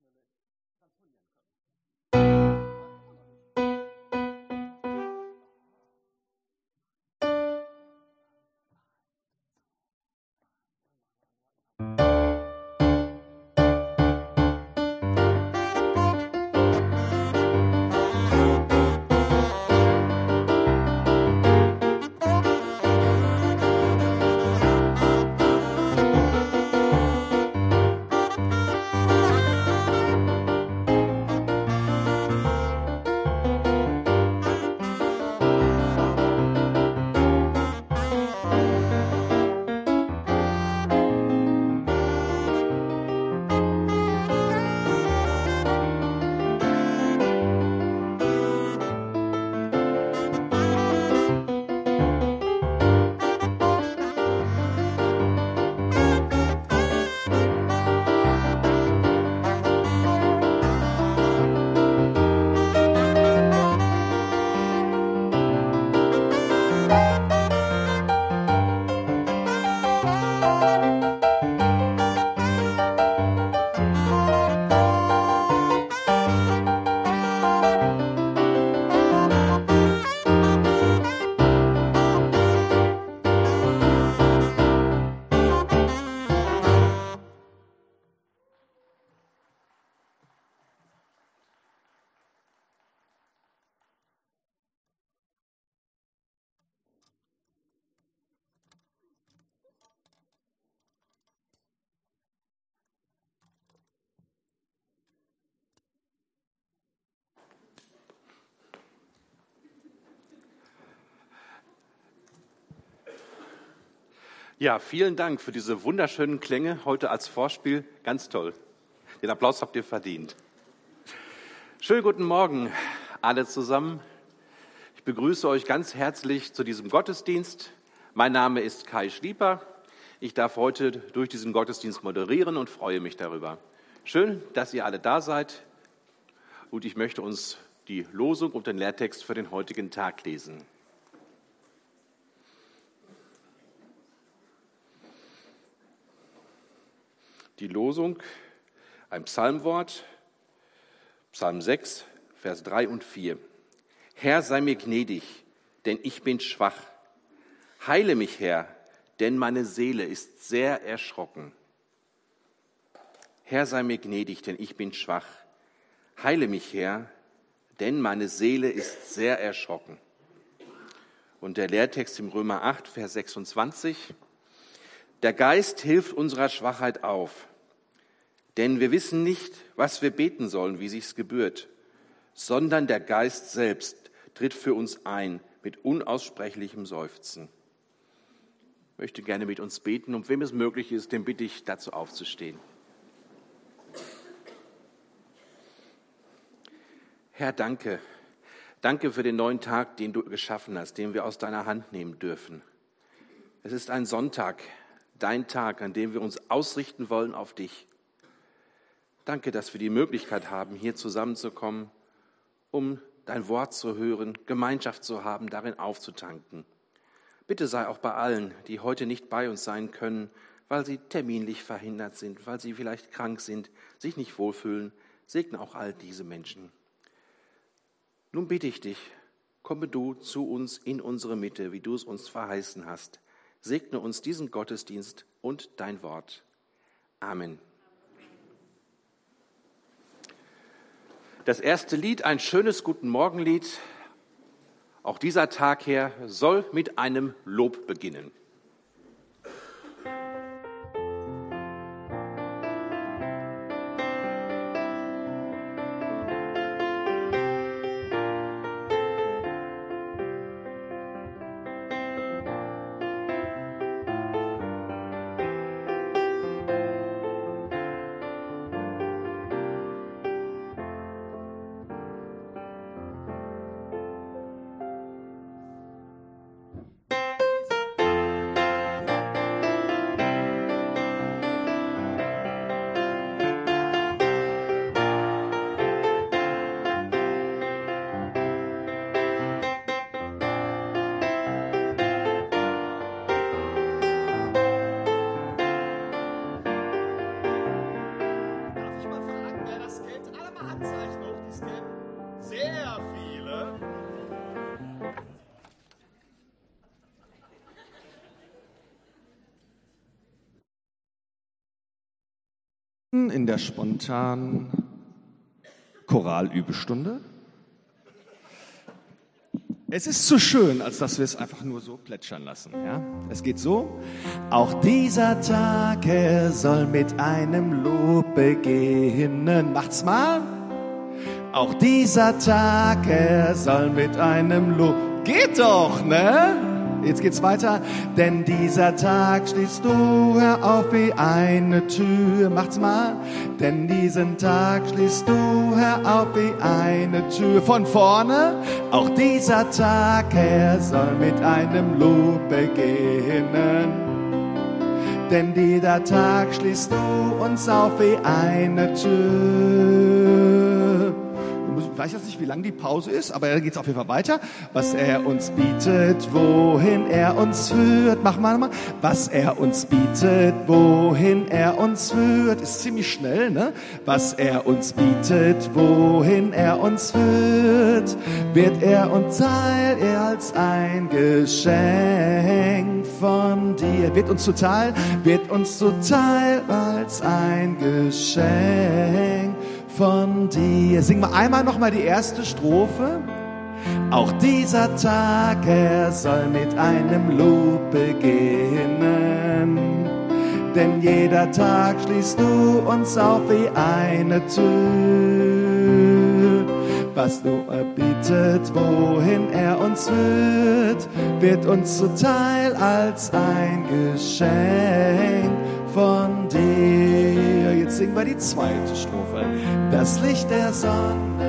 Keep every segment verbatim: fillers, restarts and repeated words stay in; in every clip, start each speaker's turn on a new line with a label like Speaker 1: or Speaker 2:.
Speaker 1: Ja, vielen Dank für diese wunderschönen Klänge heute als Vorspiel. Ganz toll. Den Applaus habt ihr verdient. Schönen guten Morgen alle zusammen. Ich begrüße euch ganz herzlich zu diesem Gottesdienst. Mein Name ist Kai Schlieper. Ich darf heute durch diesen Gottesdienst moderieren und freue mich darüber. Schön, dass ihr alle da seid. Und ich möchte uns die Losung und den Lehrtext für den heutigen Tag lesen. Die Losung, ein Psalmwort, Psalm sechs, Vers drei und vier. Herr, sei mir gnädig, denn ich bin schwach. Heile mich, Herr, denn meine Seele ist sehr erschrocken. Herr, sei mir gnädig, denn ich bin schwach. Heile mich, Herr, denn meine Seele ist sehr erschrocken. Und der Lehrtext im Römer acht, Vers sechsundzwanzig. Der Geist hilft unserer Schwachheit auf, denn wir wissen nicht, was wir beten sollen, wie sich's gebührt, sondern der Geist selbst tritt für uns ein mit unaussprechlichem Seufzen. Ich möchte gerne mit uns beten und wem es möglich ist, den bitte ich, dazu aufzustehen. Herr, danke. Danke für den neuen Tag, den du geschaffen hast, den wir aus deiner Hand nehmen dürfen. Es ist ein Sonntag, dein Tag, an dem wir uns ausrichten wollen auf dich. Danke, dass wir die Möglichkeit haben, hier zusammenzukommen, um dein Wort zu hören, Gemeinschaft zu haben, darin aufzutanken. Bitte sei auch bei allen, die heute nicht bei uns sein können, weil sie terminlich verhindert sind, weil sie vielleicht krank sind, sich nicht wohlfühlen, segne auch all diese Menschen. Nun bitte ich dich, komme du zu uns in unsere Mitte, wie du es uns verheißen hast. Segne uns diesen Gottesdienst und dein Wort. Amen. Das erste Lied, ein schönes Guten-Morgen-Lied, auch dieser Tag her, soll mit einem Lob beginnen.
Speaker 2: Musik In der spontanen Choralübestunde. Es ist zu schön, als dass wir es einfach nur so plätschern lassen. Ja? Es geht so. Auch dieser Tag, er soll mit einem Lob beginnen. Macht's mal. Auch dieser Tag, er soll mit einem Lob. Geht doch, ne? Jetzt geht's weiter. Denn dieser Tag schließt du, Herr, auf wie eine Tür. Macht's mal. Denn diesen Tag schließt du, Herr, auf wie eine Tür. Von vorne. Auch dieser Tag, Herr, soll mit einem Lob beginnen. Denn dieser Tag schließt du uns auf wie eine Tür. Ich weiß jetzt nicht, wie lang die Pause ist, aber da geht es auf jeden Fall weiter. Was er uns bietet, wohin er uns führt. Mach mal mal. Was er uns bietet, wohin er uns führt. Ist ziemlich schnell, ne? Was er uns bietet, wohin er uns führt. Wird er uns Teil, er als ein Geschenk von dir. Wird uns zuteil, wird uns zuteil als ein Geschenk von dir. Singen wir einmal noch mal die erste Strophe. Auch dieser Tag, er soll mit einem Lob beginnen. Denn jeder Tag schließt du uns auf wie eine Tür. Was du erbietet, wohin er uns führt, wird uns zuteil als ein Geschenk von dir. Jetzt singen wir die zweite Strophe. Das Licht der Sonne.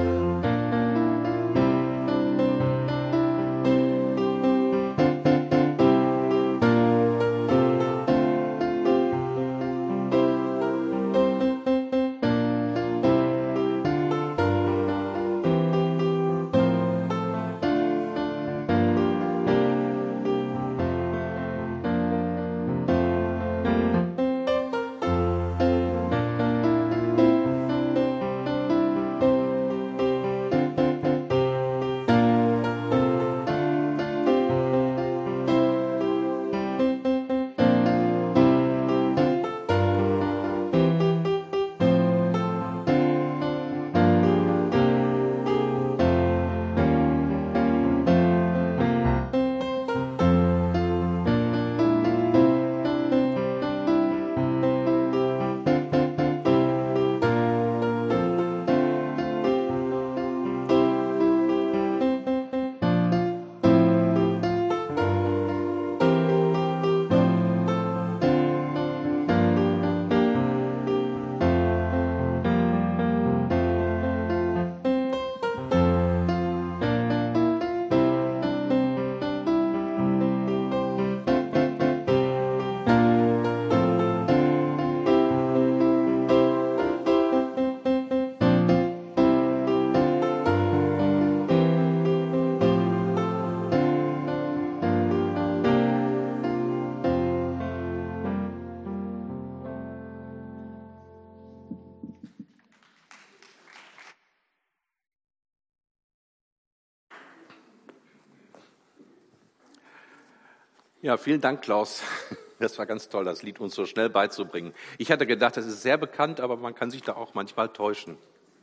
Speaker 1: Ja, vielen Dank, Klaus. Das war ganz toll, das Lied uns so schnell beizubringen. Ich hatte gedacht, das ist sehr bekannt, aber man kann sich da auch manchmal täuschen.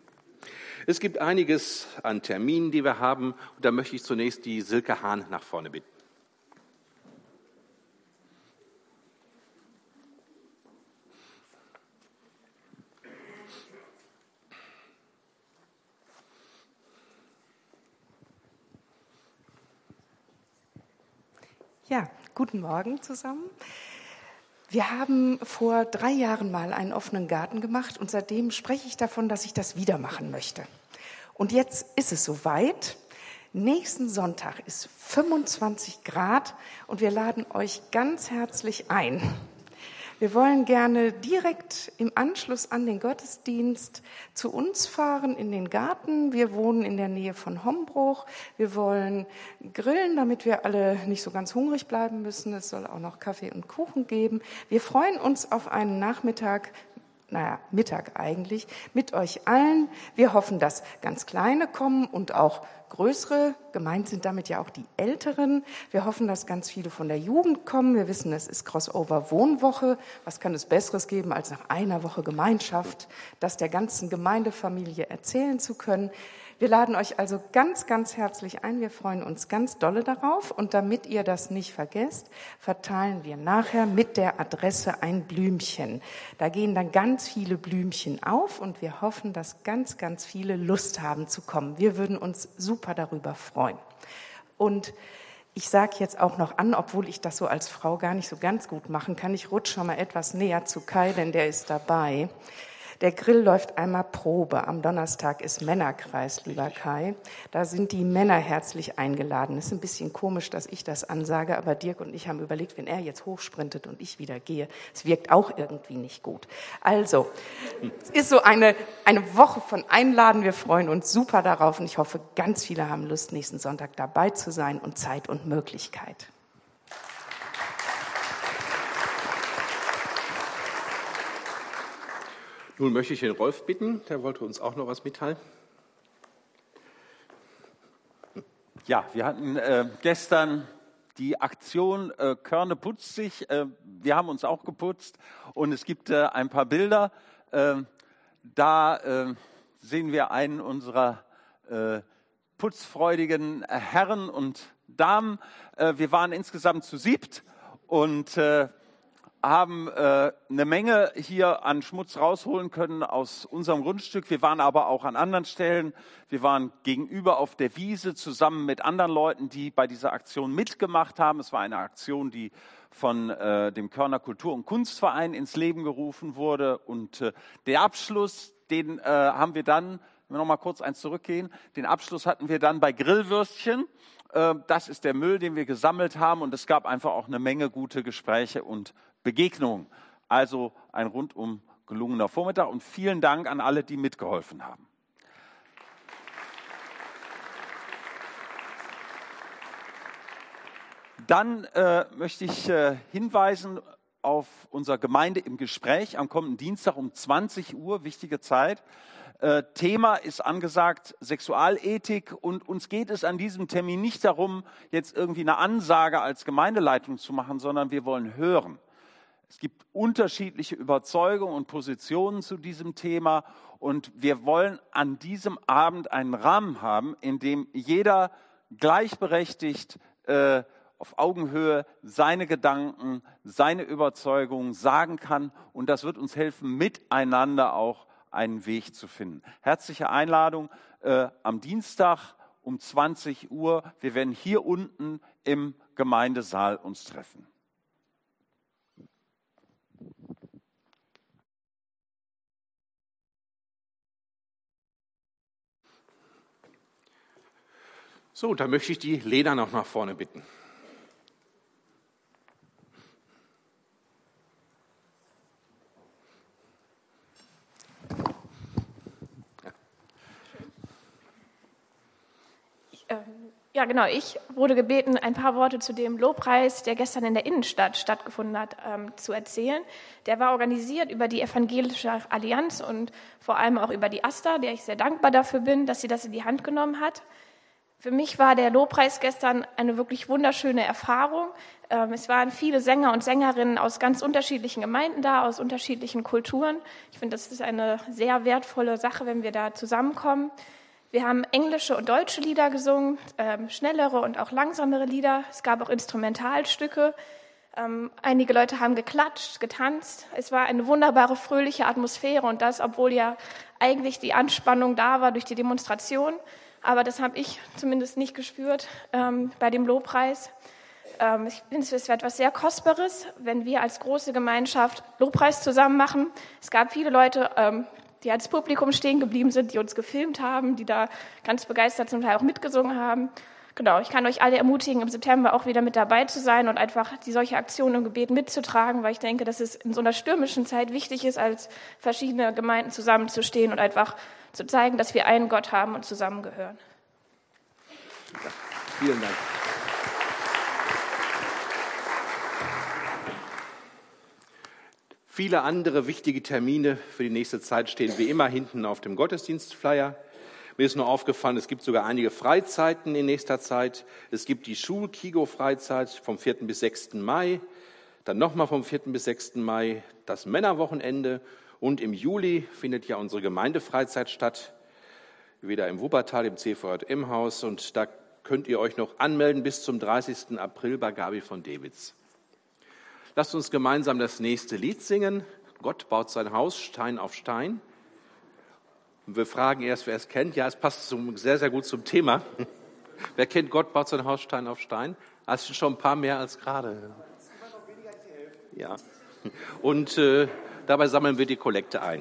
Speaker 1: Es gibt einiges an Terminen, die wir haben. Und da möchte ich zunächst die Silke Hahn nach vorne bitten.
Speaker 3: Ja, guten Morgen zusammen. Wir haben vor drei Jahren mal einen offenen Garten gemacht und seitdem spreche ich davon, dass ich das wieder machen möchte. Und jetzt ist es soweit. Nächsten Sonntag ist fünfundzwanzig Grad und wir laden euch ganz herzlich ein. Wir wollen gerne direkt im Anschluss an den Gottesdienst zu uns fahren in den Garten. Wir wohnen in der Nähe von Hombruch. Wir wollen grillen, damit wir alle nicht so ganz hungrig bleiben müssen. Es soll auch noch Kaffee und Kuchen geben. Wir freuen uns auf einen Nachmittag, naja, Mittag eigentlich, mit euch allen. Wir hoffen, dass ganz Kleine kommen und auch größere. Gemeint sind damit ja auch die Älteren. Wir hoffen, dass ganz viele von der Jugend kommen. Wir wissen, es ist Crossover-Wohnwoche. Was kann es Besseres geben, als nach einer Woche Gemeinschaft, das der ganzen Gemeindefamilie erzählen zu können? Wir laden euch also ganz, ganz herzlich ein. Wir freuen uns ganz dolle darauf. Und damit ihr das nicht vergesst, verteilen wir nachher mit der Adresse ein Blümchen. Da gehen dann ganz viele Blümchen auf und wir hoffen, dass ganz, ganz viele Lust haben zu kommen. Wir würden uns super darüber freuen. Und ich sage jetzt auch noch an, obwohl ich das so als Frau gar nicht so ganz gut machen kann, ich rutsche schon mal etwas näher zu Kai, denn der ist dabei. Der Grill läuft einmal Probe. Am Donnerstag ist Männerkreis, lieber Kai. Da sind die Männer herzlich eingeladen. Es ist ein bisschen komisch, dass ich das ansage, aber Dirk und ich haben überlegt, wenn er jetzt hochsprintet und ich wieder gehe, es wirkt auch irgendwie nicht gut. Also, es ist so eine, eine Woche von Einladen. Wir freuen uns super darauf und ich hoffe, ganz viele haben Lust, nächsten Sonntag dabei zu sein und Zeit und Möglichkeit.
Speaker 1: Nun möchte ich den Rolf bitten, der wollte uns auch noch was mitteilen.
Speaker 4: Ja, wir hatten äh, gestern die Aktion äh, Körne putzt sich. Äh, wir haben uns auch geputzt und es gibt äh, ein paar Bilder. Äh, da äh, sehen wir einen unserer äh, putzfreudigen Herren und Damen. Äh, wir waren insgesamt zu siebt und äh, haben äh, eine Menge hier an Schmutz rausholen können aus unserem Grundstück. Wir waren aber auch an anderen Stellen. Wir waren gegenüber auf der Wiese zusammen mit anderen Leuten, die bei dieser Aktion mitgemacht haben. Es war eine Aktion, die von äh, dem Körner Kultur- und Kunstverein ins Leben gerufen wurde. Und äh, der Abschluss, den äh, haben wir dann, wenn wir noch mal kurz eins zurückgehen, den Abschluss hatten wir dann bei Grillwürstchen. Äh, das ist der Müll, den wir gesammelt haben. Und es gab einfach auch eine Menge gute Gespräche und Begegnung. Also ein rundum gelungener Vormittag und vielen Dank an alle, die mitgeholfen haben. Dann äh, möchte ich äh, hinweisen auf unser Gemeinde im Gespräch am kommenden Dienstag um zwanzig Uhr, wichtige Zeit. Äh, Thema ist angesagt Sexualethik und uns geht es an diesem Termin nicht darum, jetzt irgendwie eine Ansage als Gemeindeleitung zu machen, sondern wir wollen hören. Es gibt unterschiedliche Überzeugungen und Positionen zu diesem Thema und wir wollen an diesem Abend einen Rahmen haben, in dem jeder gleichberechtigt äh, auf Augenhöhe seine Gedanken, seine Überzeugungen sagen kann und das wird uns helfen, miteinander auch einen Weg zu finden. Herzliche Einladung äh, am Dienstag um zwanzig Uhr. Wir werden hier unten im Gemeindesaal uns treffen.
Speaker 1: So, da möchte ich die Lena noch nach vorne bitten.
Speaker 5: Ich, ähm, ja, genau. Ich wurde gebeten, ein paar Worte zu dem Lobpreis, der gestern in der Innenstadt stattgefunden hat, ähm, zu erzählen. Der war organisiert über die Evangelische Allianz und vor allem auch über die AStA, der ich sehr dankbar dafür bin, dass sie das in die Hand genommen hat. Für mich war der Lobpreis gestern eine wirklich wunderschöne Erfahrung. Es waren viele Sänger und Sängerinnen aus ganz unterschiedlichen Gemeinden da, aus unterschiedlichen Kulturen. Ich finde, das ist eine sehr wertvolle Sache, wenn wir da zusammenkommen. Wir haben englische und deutsche Lieder gesungen, schnellere und auch langsamere Lieder. Es gab auch Instrumentalstücke. Einige Leute haben geklatscht, getanzt. Es war eine wunderbare, fröhliche Atmosphäre und das, obwohl ja eigentlich die Anspannung da war durch die Demonstration. Aber das habe ich zumindest nicht gespürt ähm, bei dem Lobpreis. Ähm, ich finde, es ist etwas sehr Kostbares, wenn wir als große Gemeinschaft Lobpreis zusammen machen. Es gab viele Leute, ähm, die als Publikum stehen geblieben sind, die uns gefilmt haben, die da ganz begeistert zum Teil auch mitgesungen haben. Genau, ich kann euch alle ermutigen, im September auch wieder mit dabei zu sein und einfach die solche Aktionen im Gebet mitzutragen, weil ich denke, dass es in so einer stürmischen Zeit wichtig ist, als verschiedene Gemeinden zusammenzustehen und einfach zu zeigen, dass wir einen Gott haben und zusammengehören.
Speaker 1: Ja, vielen Dank. Viele andere wichtige Termine für die nächste Zeit stehen wie immer hinten auf dem Gottesdienstflyer. Mir ist nur aufgefallen, es gibt sogar einige Freizeiten in nächster Zeit. Es gibt die Schul-Kigo-Freizeit vom vierten bis sechsten Mai, dann nochmal vom vierten bis sechsten Mai das Männerwochenende und im Juli findet ja unsere Gemeindefreizeit statt, wieder im Wuppertal, im C V J M-Haus, und da könnt ihr euch noch anmelden bis zum dreißigsten April bei Gabi von Dewitz. Lasst uns gemeinsam das nächste Lied singen. Gott baut sein Haus Stein auf Stein. Und wir fragen erst, wer es kennt. Ja, es passt zum, sehr, sehr gut zum Thema. Wer kennt Gott baut sein Haus Stein auf Stein? Das sind schon ein paar mehr als gerade. Ja. Und äh, dabei sammeln wir die Kollekte ein.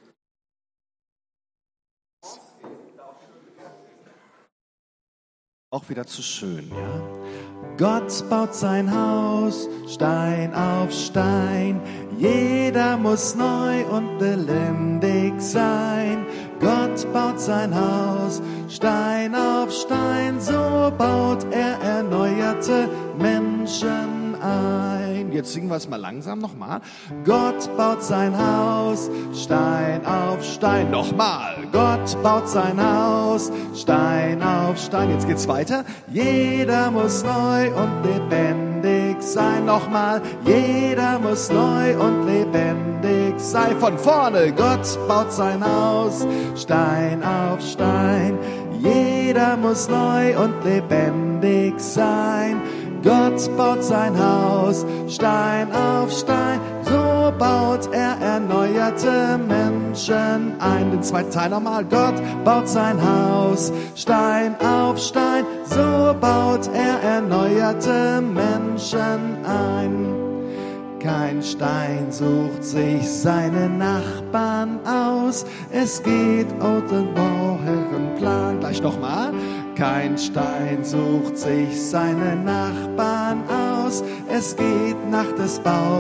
Speaker 2: Auch wieder zu schön, ja. Gott baut sein Haus Stein auf Stein. Jeder muss neu und lebendig sein. Gott baut sein Haus Stein auf Stein. So baut er erneuerte Menschen ein. Jetzt singen wir es mal langsam nochmal. Gott baut sein Haus Stein auf Stein. Nochmal. Gott baut sein Haus Stein auf Stein. Jetzt geht's weiter. Jeder muss neu und lebendig sein. Nochmal. Jeder muss neu und lebendig sein. Von vorne. Gott baut sein Haus Stein auf Stein. Jeder muss neu und lebendig sein. Gott baut sein Haus Stein auf Stein. So baut er erneuerte Menschen ein. Den zweiten Teil nochmal. Gott baut sein Haus Stein auf Stein. So baut er erneuerte Menschen ein. Kein Stein sucht sich seine Nachbarn aus. Es geht aus dem Bauherrenplan. Gleich nochmal. Kein Stein sucht sich seine Nachbarn aus. Es geht nach des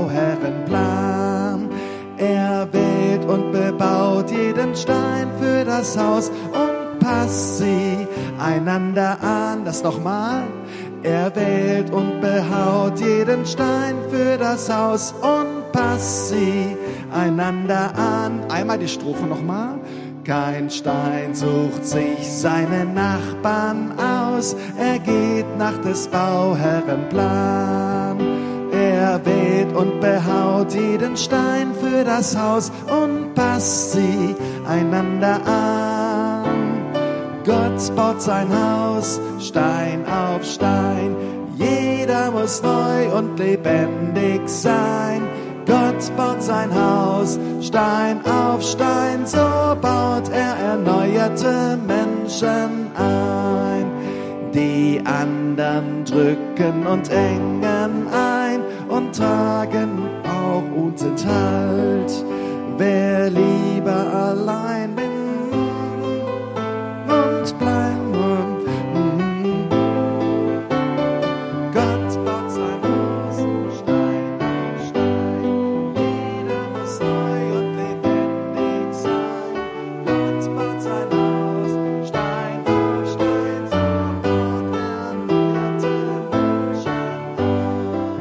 Speaker 2: Bauherrenplan. Er wählt und bebaut jeden Stein für das Haus und passt sie einander an. Das nochmal. Er wählt und behaut jeden Stein für das Haus und passt sie einander an. Einmal die Strophe nochmal. Kein Stein sucht sich seine Nachbarn aus. Er geht nach des Bauherrenplan. Er wählt und behaut jeden Stein für das Haus und passt sie einander an. Gott baut sein Haus Stein auf Stein. Jeder muss neu und lebendig sein. Gott baut sein Haus Stein auf Stein. So baut er erneuerte Menschen ein. Die anderen drücken und engen ein und tragen auch und sind Halt. Wer lieber allein bin und bleiben. Mm. Gott baut sein Haus Stein auf Stein. Jeder muss neu und lebendig sein. Gott baut sein Haus Stein auf Stein. So baut er erneuerte Menschen ein.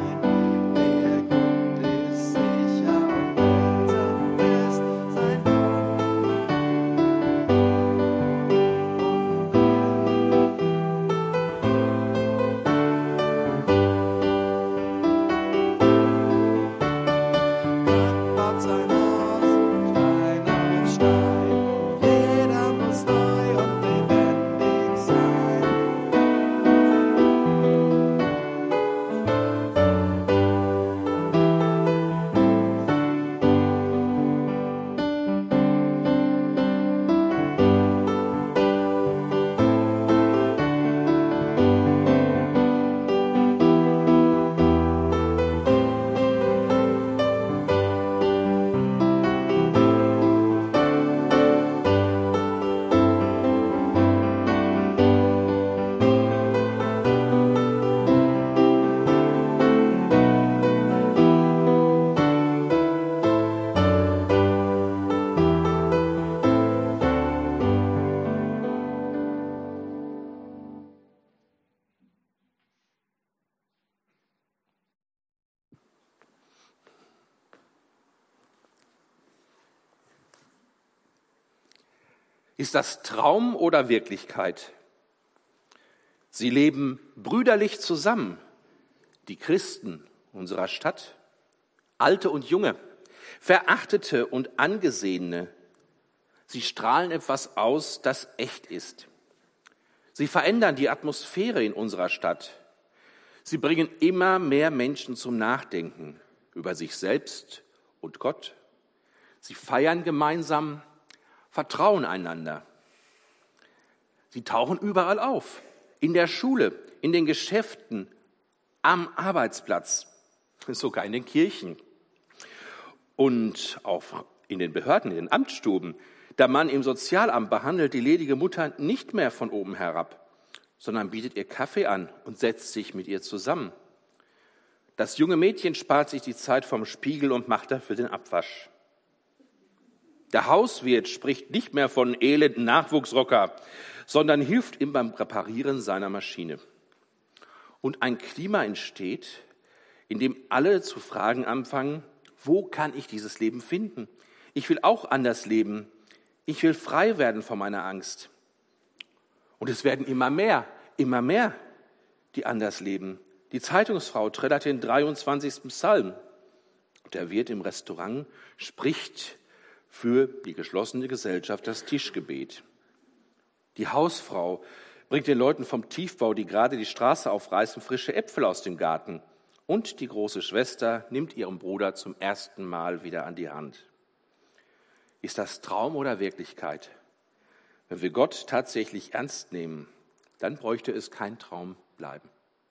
Speaker 1: Ist das Traum oder Wirklichkeit? Sie leben brüderlich zusammen, die Christen unserer Stadt, Alte und Junge, Verachtete und Angesehene. Sie strahlen etwas aus, das echt ist. Sie verändern die Atmosphäre in unserer Stadt. Sie bringen immer mehr Menschen zum Nachdenken über sich selbst und Gott. Sie feiern gemeinsam, vertrauen einander. Sie tauchen überall auf, in der Schule, in den Geschäften, am Arbeitsplatz, sogar in den Kirchen und auch in den Behörden, in den Amtsstuben. Der Mann im Sozialamt behandelt die ledige Mutter nicht mehr von oben herab, sondern bietet ihr Kaffee an und setzt sich mit ihr zusammen. Das junge Mädchen spart sich die Zeit vom Spiegel und macht dafür den Abwasch. Der Hauswirt spricht nicht mehr von elenden Nachwuchsrocker, sondern hilft ihm beim Reparieren seiner Maschine. Und ein Klima entsteht, in dem alle zu fragen anfangen, wo kann ich dieses Leben finden? Ich will auch anders leben. Ich will frei werden von meiner Angst. Und es werden immer mehr, immer mehr, die anders leben. Die Zeitungsfrau trällert den dreiundzwanzigsten Psalm. Und der Wirt im Restaurant spricht für die geschlossene Gesellschaft das Tischgebet. Die Hausfrau bringt den Leuten vom Tiefbau, die gerade die Straße aufreißen, frische Äpfel aus dem Garten. Und die große Schwester nimmt ihren Bruder zum ersten Mal wieder an die Hand. Ist das Traum oder Wirklichkeit? Wenn wir Gott tatsächlich ernst nehmen, dann bräuchte es kein Traum bleiben.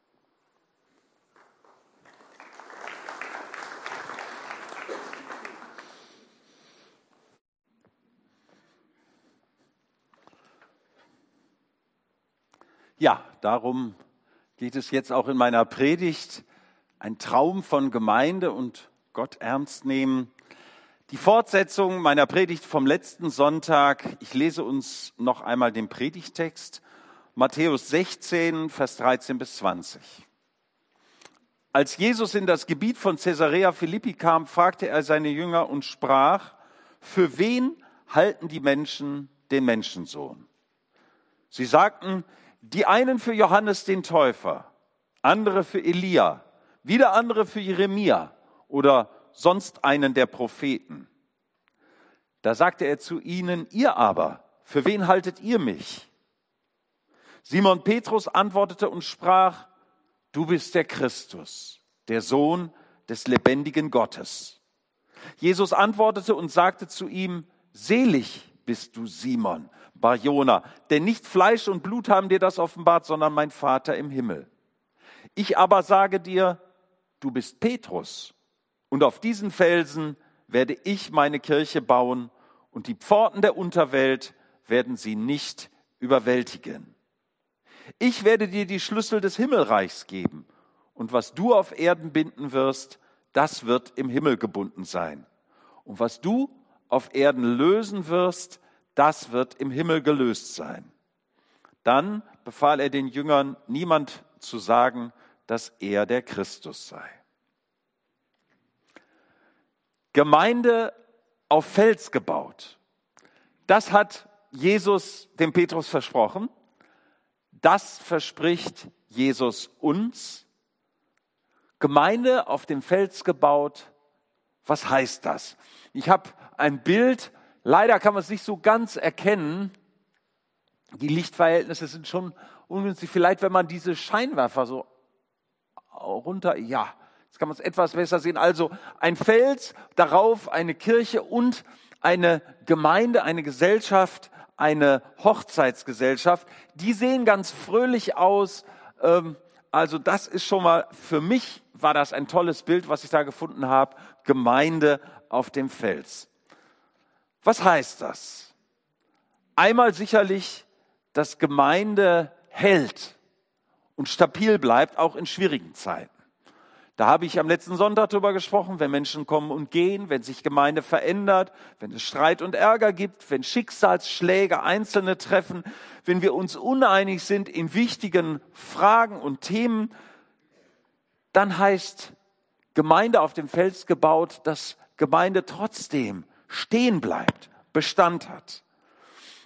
Speaker 4: Ja, darum geht es jetzt auch in meiner Predigt. Ein Traum von Gemeinde und Gott ernst nehmen. Die Fortsetzung meiner Predigt vom letzten Sonntag. Ich lese uns noch einmal den Predigtext. Matthäus sechzehn, Vers dreizehn bis zwanzig. Als Jesus in das Gebiet von Caesarea Philippi kam, fragte er seine Jünger und sprach: Für wen halten die Menschen den Menschensohn? Sie sagten, die einen für Johannes den Täufer, andere für Elia, wieder andere für Jeremia oder sonst einen der Propheten. Da sagte er zu ihnen: Ihr aber, für wen haltet ihr mich? Simon Petrus antwortete und sprach: Du bist der Christus, der Sohn des lebendigen Gottes. Jesus antwortete und sagte zu ihm: Selig bist du, Simon Bar-Jona, denn nicht Fleisch und Blut haben dir das offenbart, sondern mein Vater im Himmel. Ich aber sage dir, du bist Petrus, und auf diesen Felsen werde ich meine Kirche bauen, und die Pforten der Unterwelt werden sie nicht überwältigen. Ich werde dir die Schlüssel des Himmelreichs geben, und was du auf Erden binden wirst, das wird im Himmel gebunden sein. Und was du auf Erden lösen wirst, das wird im Himmel gelöst sein. Dann befahl er den Jüngern, niemand zu sagen, dass er der Christus sei. Gemeinde auf Fels gebaut. Das hat Jesus dem Petrus versprochen. Das verspricht Jesus uns. Gemeinde auf dem Fels gebaut. Was heißt das? Ich habe ein Bild, leider kann man es nicht so ganz erkennen. Die Lichtverhältnisse sind schon ungünstig. Vielleicht, wenn man diese Scheinwerfer so runter, ja, jetzt kann man es etwas besser sehen. Also ein Fels, darauf eine Kirche und eine Gemeinde, eine Gesellschaft, eine Hochzeitsgesellschaft. Die sehen ganz fröhlich aus. Also das ist schon mal, für mich war das ein tolles Bild, was ich da gefunden habe. Gemeinde auf dem Fels. Was heißt das? Einmal sicherlich, dass Gemeinde hält und stabil bleibt, auch in schwierigen Zeiten. Da habe ich am letzten Sonntag darüber gesprochen, wenn Menschen kommen und gehen, wenn sich Gemeinde verändert, wenn es Streit und Ärger gibt, wenn Schicksalsschläge Einzelne treffen, wenn wir uns uneinig sind in wichtigen Fragen und Themen, dann heißt Gemeinde auf dem Fels gebaut, dass Gemeinde trotzdem stehen bleibt, Bestand hat.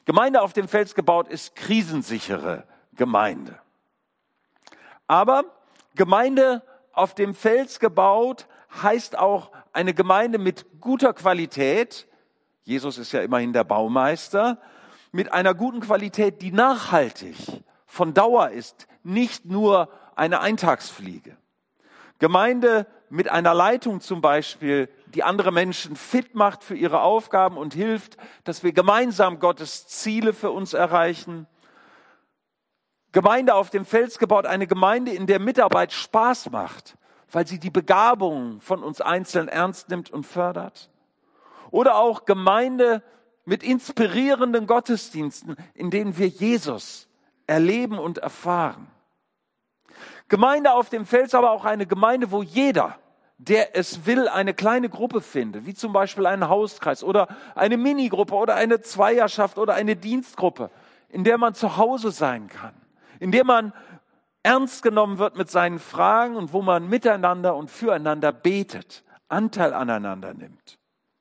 Speaker 4: Gemeinde auf dem Fels gebaut ist krisensichere Gemeinde. Aber Gemeinde auf dem Fels gebaut heißt auch eine Gemeinde mit guter Qualität. Jesus ist ja immerhin der Baumeister. Mit einer guten Qualität, die nachhaltig von Dauer ist, nicht nur eine Eintagsfliege. Gemeinde mit einer Leitung zum Beispiel, die andere Menschen fit macht für ihre Aufgaben und hilft, dass wir gemeinsam Gottes Ziele für uns erreichen. Gemeinde auf dem Fels gebaut, eine Gemeinde, in der Mitarbeit Spaß macht, weil sie die Begabungen von uns Einzelnen ernst nimmt und fördert. Oder auch Gemeinde mit inspirierenden Gottesdiensten, in denen wir Jesus erleben und erfahren. Gemeinde auf dem Fels, aber auch eine Gemeinde, wo jeder, der es will, eine kleine Gruppe findet, wie zum Beispiel einen Hauskreis oder eine Minigruppe oder eine Zweierschaft oder eine Dienstgruppe, in der man zu Hause sein kann, in der man ernst genommen wird mit seinen Fragen und wo man miteinander und füreinander betet, Anteil aneinander nimmt.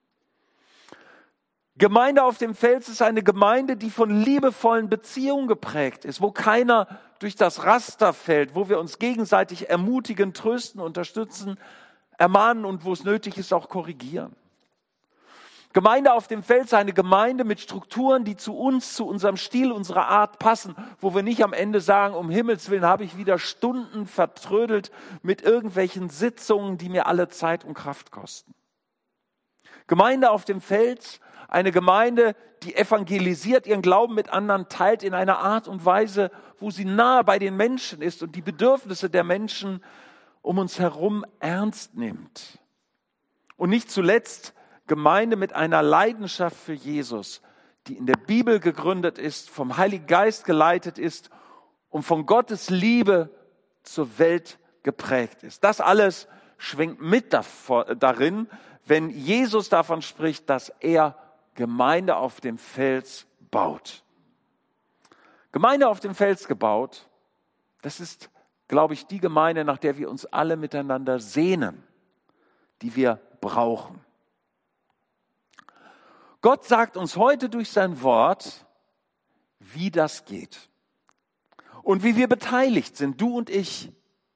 Speaker 4: Gemeinde auf dem Fels ist eine Gemeinde, die von liebevollen Beziehungen geprägt ist, wo keiner durch das Raster fällt, wo wir uns gegenseitig ermutigen, trösten, unterstützen, ermahnen und wo es nötig ist, auch korrigieren. Gemeinde auf dem Fels ist eine Gemeinde mit Strukturen, die zu uns, zu unserem Stil, unserer Art passen, wo wir nicht am Ende sagen, um Himmels Willen habe ich wieder Stunden vertrödelt mit irgendwelchen Sitzungen, die mir alle Zeit und Kraft kosten. Gemeinde auf dem Fels, eine Gemeinde, die evangelisiert, ihren Glauben mit anderen teilt in einer Art und Weise, wo sie nahe bei den Menschen ist und die Bedürfnisse der Menschen um uns herum ernst nimmt. Und nicht zuletzt Gemeinde mit einer Leidenschaft für Jesus, die in der Bibel gegründet ist, vom Heiligen Geist geleitet ist und von Gottes Liebe zur Welt geprägt ist. Das alles schwingt mit davor, darin, wenn Jesus davon spricht, dass er Gemeinde auf dem Fels baut. Gemeinde auf dem Fels gebaut, das ist, glaube ich, die Gemeinde, nach der wir uns alle miteinander sehnen, die wir brauchen. Gott sagt uns heute durch sein Wort, wie das geht und wie wir beteiligt sind, du und ich.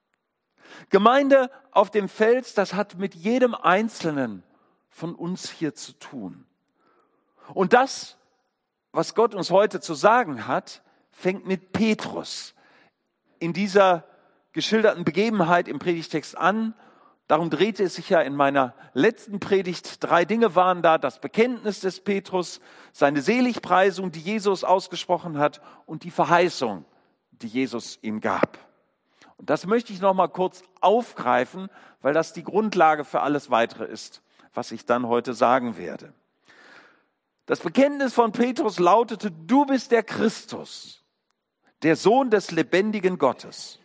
Speaker 4: Gemeinde auf dem Fels, das hat mit jedem Einzelnen von uns hier zu tun. Und das, was Gott uns heute zu sagen hat, fängt mit Petrus in dieser geschilderten Begebenheit im Predigtext an. Darum drehte es sich ja in meiner letzten Predigt. Drei Dinge waren da: das Bekenntnis des Petrus, seine Seligpreisung, die Jesus ausgesprochen hat, und die Verheißung, die Jesus ihm gab. Und das möchte ich noch mal kurz aufgreifen, weil das die Grundlage für alles Weitere ist, was ich dann heute sagen werde. Das Bekenntnis von Petrus lautete: Du bist der Christus, der Sohn des lebendigen Gottes.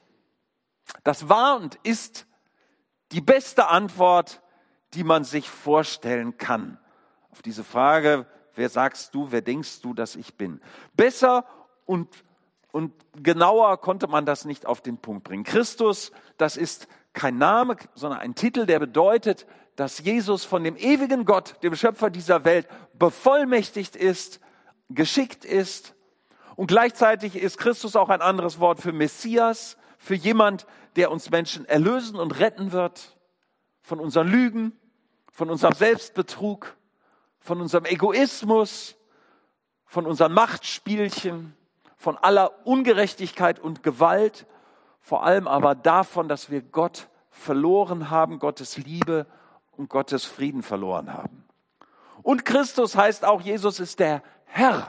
Speaker 4: Das war und ist die beste Antwort, die man sich vorstellen kann. Auf diese Frage, wer sagst du, wer denkst du, dass ich bin? Besser und, und genauer konnte man das nicht auf den Punkt bringen. Christus, das ist kein Name, sondern ein Titel, der bedeutet, dass Jesus von dem ewigen Gott, dem Schöpfer dieser Welt, bevollmächtigt ist, geschickt ist. Und gleichzeitig ist Christus auch ein anderes Wort für Messias, für jemand, der uns Menschen erlösen und retten wird von unseren Lügen, von unserem Selbstbetrug, von unserem Egoismus, von unseren Machtspielchen, von aller Ungerechtigkeit und Gewalt, vor allem aber davon, dass wir Gott verloren haben, Gottes Liebe und Gottes Frieden verloren haben. Und Christus heißt auch, Jesus ist der Herr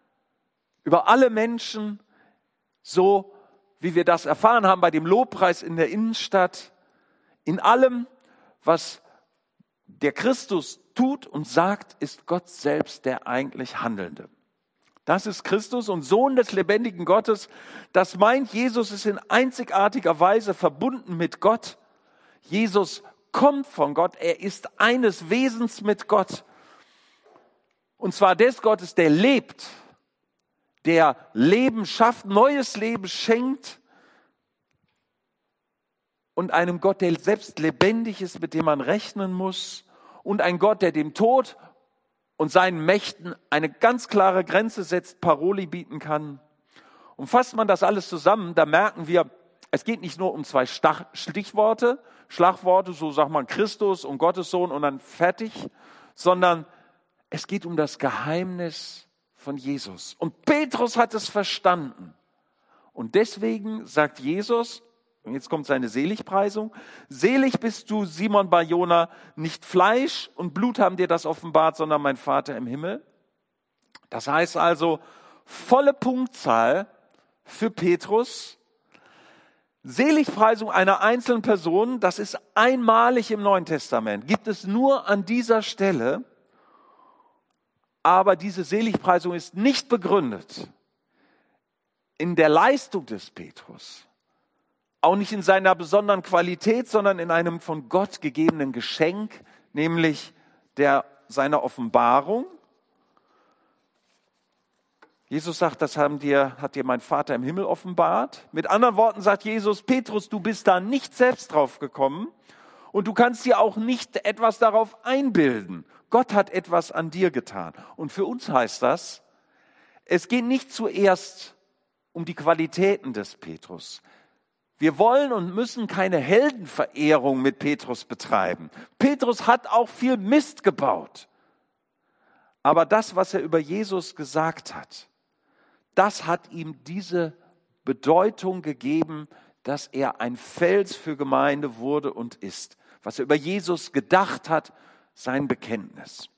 Speaker 4: über alle Menschen, so wie wir das erfahren haben bei dem Lobpreis in der Innenstadt. In allem, was der Christus tut und sagt, ist Gott selbst der eigentlich Handelnde. Das ist Christus und Sohn des lebendigen Gottes. Das meint, Jesus ist in einzigartiger Weise verbunden mit Gott. Jesus kommt von Gott, er ist eines Wesens mit Gott. Und zwar des Gottes, der lebt, der Leben schafft, neues Leben schenkt, und einem Gott, der selbst lebendig ist, mit dem man rechnen muss, und ein Gott, der dem Tod und seinen Mächten eine ganz klare Grenze setzt, Paroli bieten kann. Und fasst man das alles zusammen, da merken wir, es geht nicht nur um zwei Stach- Stichworte, Schlagworte, so sagt man Christus und Gottes Sohn und dann fertig, sondern es geht um das Geheimnis von Jesus. Und Petrus hat es verstanden. Und deswegen sagt Jesus, und jetzt kommt seine Seligpreisung, selig bist du, Simon Bar-Jona, nicht Fleisch und Blut haben dir das offenbart, sondern mein Vater im Himmel. Das heißt also, volle Punktzahl für Petrus. Seligpreisung einer einzelnen Person, das ist einmalig im Neuen Testament, gibt es nur an dieser Stelle, aber diese Seligpreisung ist nicht begründet in der Leistung des Petrus, auch nicht in seiner besonderen Qualität, sondern in einem von Gott gegebenen Geschenk, nämlich der seiner Offenbarung. Jesus sagt, das haben dir, hat dir mein Vater im Himmel offenbart. Mit anderen Worten sagt Jesus, Petrus, du bist da nicht selbst drauf gekommen und du kannst dir auch nicht etwas darauf einbilden. Gott hat etwas an dir getan. Und für uns heißt das, es geht nicht zuerst um die Qualitäten des Petrus. Wir wollen und müssen keine Heldenverehrung mit Petrus betreiben. Petrus hat auch viel Mist gebaut. Aber das, was er über Jesus gesagt hat, das hat ihm diese Bedeutung gegeben, dass er ein Fels für Gemeinde wurde und ist. Was er über Jesus gedacht hat, sein Bekenntnis.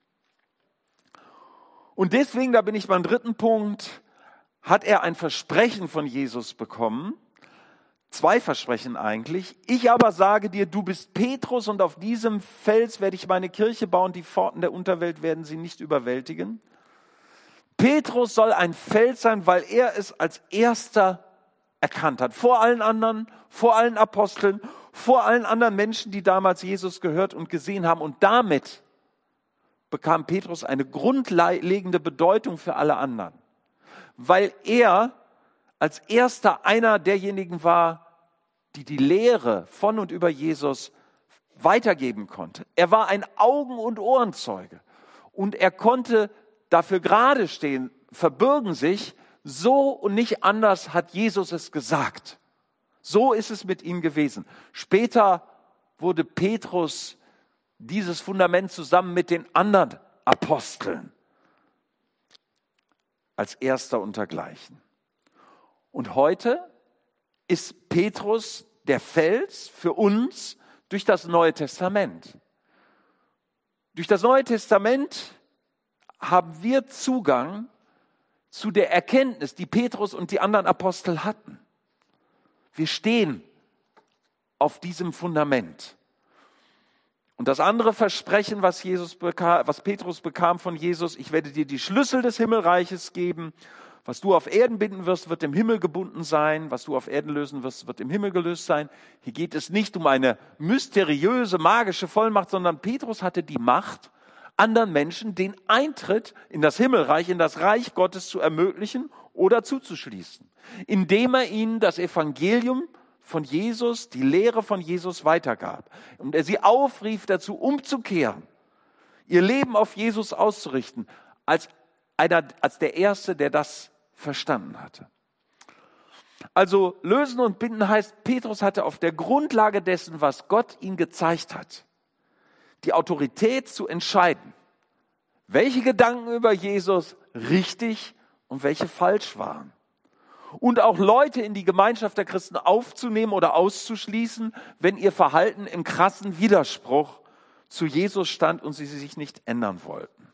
Speaker 4: Und deswegen, da bin ich beim dritten Punkt, hat er ein Versprechen von Jesus bekommen. Zwei Versprechen eigentlich. Ich aber sage dir, du bist Petrus und auf diesem Fels werde ich meine Kirche bauen. Die Pforten der Unterwelt werden sie nicht überwältigen. Petrus soll ein Fels sein, weil er es als erster erkannt hat. Vor allen anderen, vor allen Aposteln, vor allen anderen Menschen, die damals Jesus gehört und gesehen haben. Und damit bekam Petrus eine grundlegende Bedeutung für alle anderen. Weil er als erster einer derjenigen war, die die Lehre von und über Jesus weitergeben konnte. Er war ein Augen- und Ohrenzeuge und er konnte dafür gerade stehen, verbürgen sich, so und nicht anders hat Jesus es gesagt. So ist es mit ihm gewesen. Später wurde Petrus dieses Fundament zusammen mit den anderen Aposteln als erster untergleichen. Und heute ist Petrus der Fels für uns durch das Neue Testament. Durch das Neue Testament haben wir Zugang zu der Erkenntnis, die Petrus und die anderen Apostel hatten. Wir stehen auf diesem Fundament. Und das andere Versprechen, was, Jesus bekam, was Petrus bekam von Jesus, ich werde dir die Schlüssel des Himmelreiches geben. Was du auf Erden binden wirst, wird im Himmel gebunden sein. Was du auf Erden lösen wirst, wird im Himmel gelöst sein. Hier geht es nicht um eine mysteriöse, magische Vollmacht, sondern Petrus hatte die Macht, anderen Menschen den Eintritt in das Himmelreich, in das Reich Gottes zu ermöglichen oder zuzuschließen, indem er ihnen das Evangelium von Jesus, die Lehre von Jesus weitergab und er sie aufrief dazu, umzukehren, ihr Leben auf Jesus auszurichten, als einer, als der Erste, der das verstanden hatte. Also lösen und binden heißt, Petrus hatte auf der Grundlage dessen, was Gott ihm gezeigt hat, die Autorität zu entscheiden, welche Gedanken über Jesus richtig und welche falsch waren. Und auch Leute in die Gemeinschaft der Christen aufzunehmen oder auszuschließen, wenn ihr Verhalten im krassen Widerspruch zu Jesus stand und sie sich nicht ändern wollten.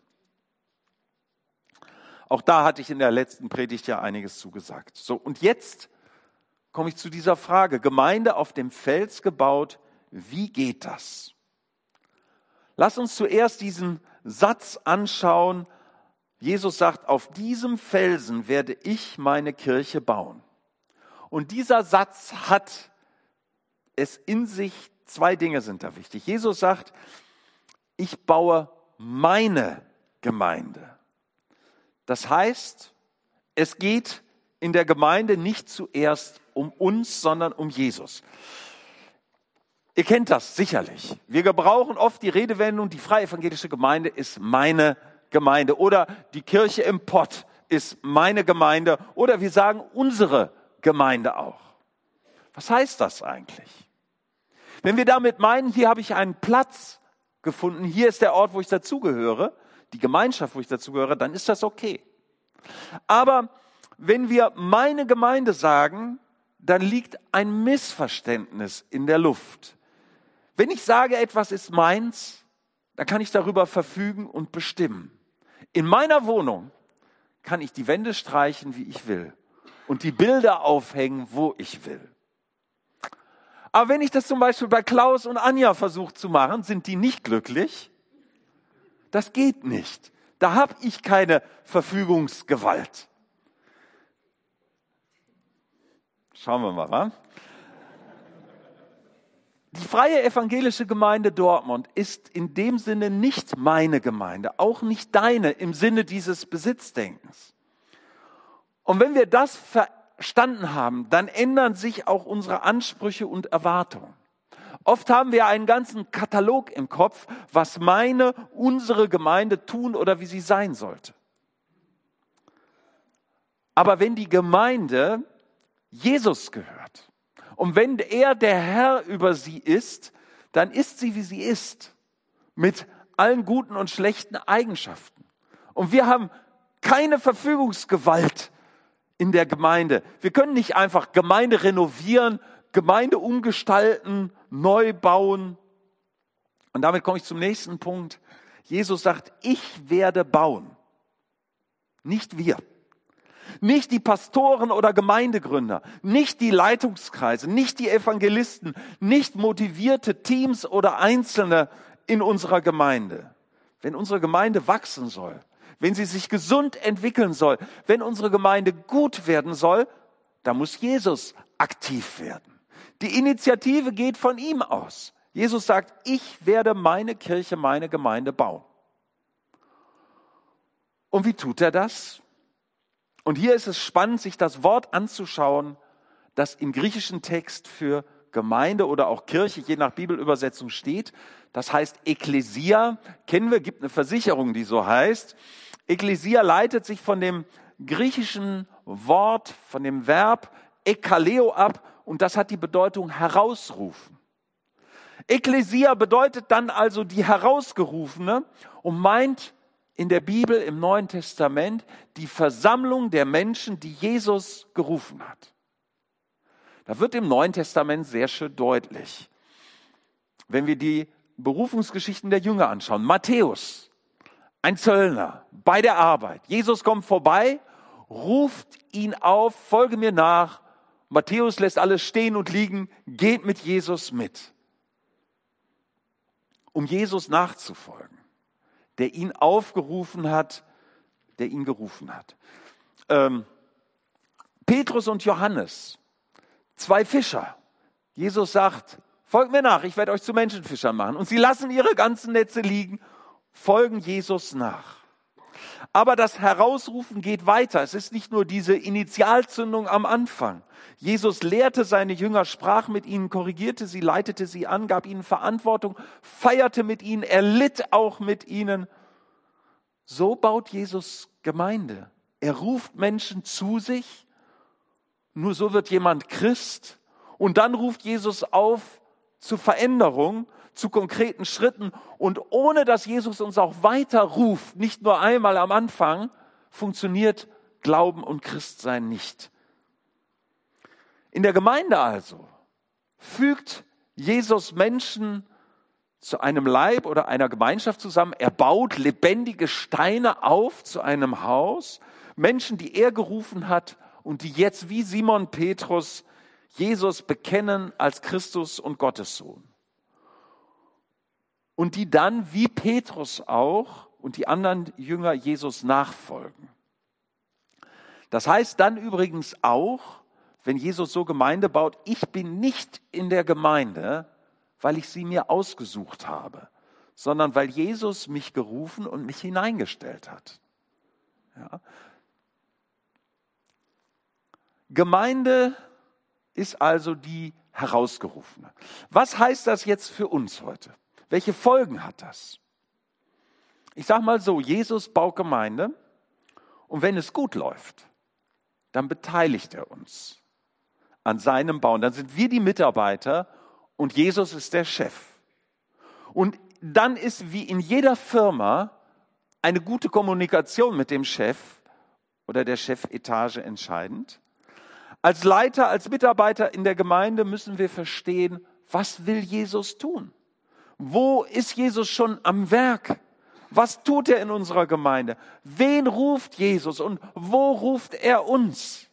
Speaker 4: Auch da hatte ich in der letzten Predigt ja einiges zugesagt. So, und jetzt komme ich zu dieser Frage. Gemeinde auf dem Fels gebaut, wie geht das? Lass uns zuerst diesen Satz anschauen. Jesus sagt, auf diesem Felsen werde ich meine Kirche bauen. Und dieser Satz hat es in sich, zwei Dinge sind da wichtig. Jesus sagt, ich baue meine Gemeinde. Das heißt, es geht in der Gemeinde nicht zuerst um uns, sondern um Jesus. Ihr kennt das sicherlich. Wir gebrauchen oft die Redewendung, die freie evangelische Gemeinde ist meine Gemeinde oder die Kirche im Pott ist meine Gemeinde oder wir sagen unsere Gemeinde auch. Was heißt das eigentlich? Wenn wir damit meinen, hier habe ich einen Platz gefunden, hier ist der Ort, wo ich dazugehöre, die Gemeinschaft, wo ich dazugehöre, dann ist das okay. Aber wenn wir meine Gemeinde sagen, dann liegt ein Missverständnis in der Luft. Wenn ich sage, etwas ist meins, dann kann ich darüber verfügen und bestimmen. In meiner Wohnung kann ich die Wände streichen, wie ich will und die Bilder aufhängen, wo ich will. Aber wenn ich das zum Beispiel bei Klaus und Anja versuche zu machen, sind die nicht glücklich. Das geht nicht. Da habe ich keine Verfügungsgewalt. Schauen wir mal, wa? Die Freie Evangelische Gemeinde Dortmund ist in dem Sinne nicht meine Gemeinde, auch nicht deine im Sinne dieses Besitzdenkens. Und wenn wir das verstanden haben, dann ändern sich auch unsere Ansprüche und Erwartungen. Oft haben wir einen ganzen Katalog im Kopf, was meine, unsere Gemeinde tun oder wie sie sein sollte. Aber wenn die Gemeinde Jesus gehört und wenn er der Herr über sie ist, dann ist sie, wie sie ist, mit allen guten und schlechten Eigenschaften. Und wir haben keine Verfügungsgewalt in der Gemeinde. Wir können nicht einfach Gemeinde renovieren, Gemeinde umgestalten, neu bauen. Und damit komme ich zum nächsten Punkt. Jesus sagt, ich werde bauen, nicht wir. Nicht die Pastoren oder Gemeindegründer, nicht die Leitungskreise, nicht die Evangelisten, nicht motivierte Teams oder Einzelne in unserer Gemeinde. Wenn unsere Gemeinde wachsen soll, wenn sie sich gesund entwickeln soll, wenn unsere Gemeinde gut werden soll, dann muss Jesus aktiv werden. Die Initiative geht von ihm aus. Jesus sagt, ich werde meine Kirche, meine Gemeinde bauen. Und wie tut er das? Und hier ist es spannend, sich das Wort anzuschauen, das im griechischen Text für Gemeinde oder auch Kirche, je nach Bibelübersetzung steht. Das heißt Ekklesia, kennen wir, gibt eine Versicherung, die so heißt. Ekklesia leitet sich von dem griechischen Wort, von dem Verb ekkaleo ab und das hat die Bedeutung herausrufen. Ekklesia bedeutet dann also die Herausgerufene und meint in der Bibel im Neuen Testament die Versammlung der Menschen, die Jesus gerufen hat. Da wird im Neuen Testament sehr schön deutlich, wenn wir die Berufungsgeschichten der Jünger anschauen. Matthäus, ein Zöllner, bei der Arbeit. Jesus kommt vorbei, ruft ihn auf, folge mir nach. Matthäus lässt alles stehen und liegen, geht mit Jesus mit, um Jesus nachzufolgen, der ihn aufgerufen hat, der ihn gerufen hat. Ähm, Petrus und Johannes, zwei Fischer. Jesus sagt, folgt mir nach, ich werde euch zu Menschenfischern machen. Und sie lassen ihre ganzen Netze liegen, folgen Jesus nach. Aber das Herausrufen geht weiter. Es ist nicht nur diese Initialzündung am Anfang. Jesus lehrte seine Jünger, sprach mit ihnen, korrigierte sie, leitete sie an, gab ihnen Verantwortung, feierte mit ihnen, er litt auch mit ihnen. So baut Jesus Gemeinde. Er ruft Menschen zu sich. Nur so wird jemand Christ. Und dann ruft Jesus auf zu Veränderung, zu konkreten Schritten. Und ohne dass Jesus uns auch weiter ruft, nicht nur einmal am Anfang, funktioniert Glauben und Christsein nicht. In der Gemeinde also fügt Jesus Menschen zu einem Leib oder einer Gemeinschaft zusammen. Er baut lebendige Steine auf zu einem Haus. Menschen, die er gerufen hat und die jetzt wie Simon Petrus Jesus bekennen als Christus und Gottes Sohn. Und die dann wie Petrus auch und die anderen Jünger Jesus nachfolgen. Das heißt dann übrigens auch, wenn Jesus so Gemeinde baut, ich bin nicht in der Gemeinde, weil ich sie mir ausgesucht habe, sondern weil Jesus mich gerufen und mich hineingestellt hat. Ja. Gemeinde ist also die Herausgerufene. Was heißt das jetzt für uns heute? Welche Folgen hat das? Ich sage mal so, Jesus baut Gemeinde und wenn es gut läuft, dann beteiligt er uns an seinem Bauen. Dann sind wir die Mitarbeiter und Jesus ist der Chef. Und dann ist wie in jeder Firma eine gute Kommunikation mit dem Chef oder der Chefetage entscheidend. Als Leiter, als Mitarbeiter in der Gemeinde müssen wir verstehen, was will Jesus tun? Wo ist Jesus schon am Werk? Was tut er in unserer Gemeinde? Wen ruft Jesus und wo ruft er uns?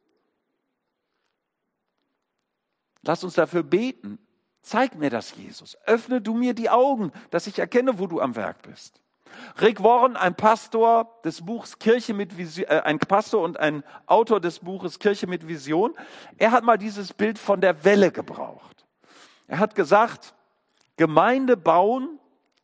Speaker 4: Lass uns dafür beten. Zeig mir das, Jesus. Öffne du mir die Augen, dass ich erkenne, wo du am Werk bist. Rick Warren, ein Pastor des Buchs Kirche mit Vision, äh, ein Pastor und ein Autor des Buches Kirche mit Vision, er hat mal dieses Bild von der Welle gebraucht. Er hat gesagt, Gemeinde bauen,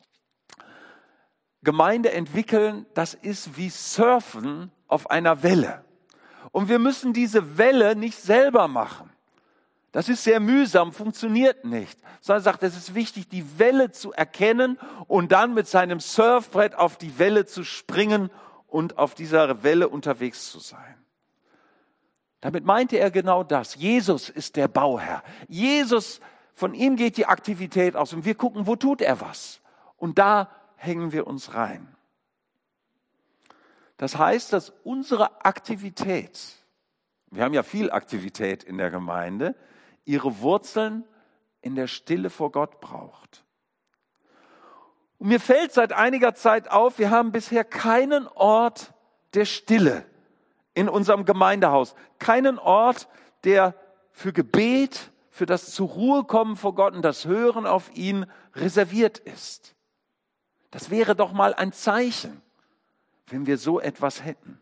Speaker 4: Gemeinde entwickeln, das ist wie Surfen auf einer Welle. Und wir müssen diese Welle nicht selber machen. Das ist sehr mühsam, funktioniert nicht. Sondern er sagt, es ist wichtig, die Welle zu erkennen und dann mit seinem Surfbrett auf die Welle zu springen und auf dieser Welle unterwegs zu sein. Damit meinte er genau das. Jesus ist der Bauherr. Jesus, von ihm geht die Aktivität aus und wir gucken, wo tut er was? Und da hängen wir uns rein. Das heißt, dass unsere Aktivität, wir haben ja viel Aktivität in der Gemeinde, ihre Wurzeln in der Stille vor Gott braucht. Und mir fällt seit einiger Zeit auf, wir haben bisher keinen Ort der Stille in unserem Gemeindehaus. Keinen Ort, der für Gebet, für das zur Ruhe kommen vor Gott und das Hören auf ihn reserviert ist. Das wäre doch mal ein Zeichen, wenn wir so etwas hätten.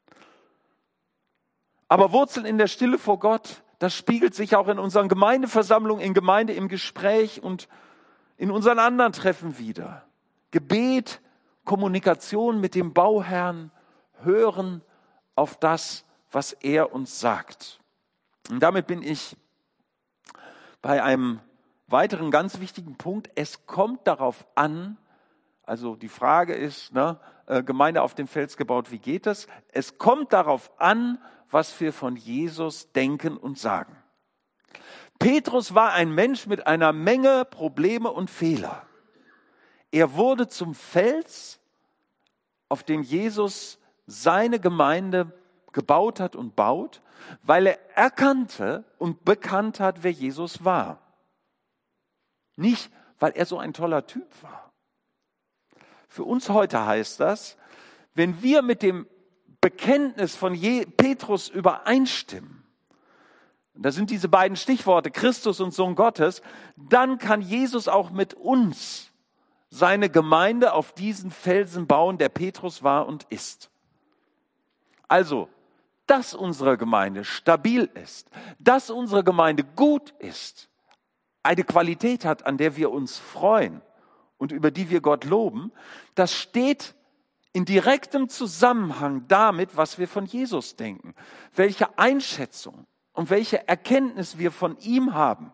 Speaker 4: Aber Wurzeln in der Stille vor Gott, das spiegelt sich auch in unseren Gemeindeversammlungen, in Gemeinde, im Gespräch und in unseren anderen Treffen wieder. Gebet, Kommunikation mit dem Bauherrn, hören auf das, was er uns sagt. Und damit bin ich bei einem weiteren ganz wichtigen Punkt. Es kommt darauf an, also die Frage ist, ne, Gemeinde auf dem Fels gebaut, wie geht das? Es kommt darauf an, was wir von Jesus denken und sagen. Petrus war ein Mensch mit einer Menge Probleme und Fehler. Er wurde zum Fels, auf dem Jesus seine Gemeinde gebaut hat und baut, weil er erkannte und bekannt hat, wer Jesus war. Nicht, weil er so ein toller Typ war. Für uns heute heißt das, wenn wir mit dem Bekenntnis von Petrus übereinstimmen, da sind diese beiden Stichworte Christus und Sohn Gottes, dann kann Jesus auch mit uns seine Gemeinde auf diesen Felsen bauen, der Petrus war und ist. Also, dass unsere Gemeinde stabil ist, dass unsere Gemeinde gut ist, eine Qualität hat, an der wir uns freuen und über die wir Gott loben, das steht in direktem Zusammenhang damit, was wir von Jesus denken, welche Einschätzung und welche Erkenntnis wir von ihm haben.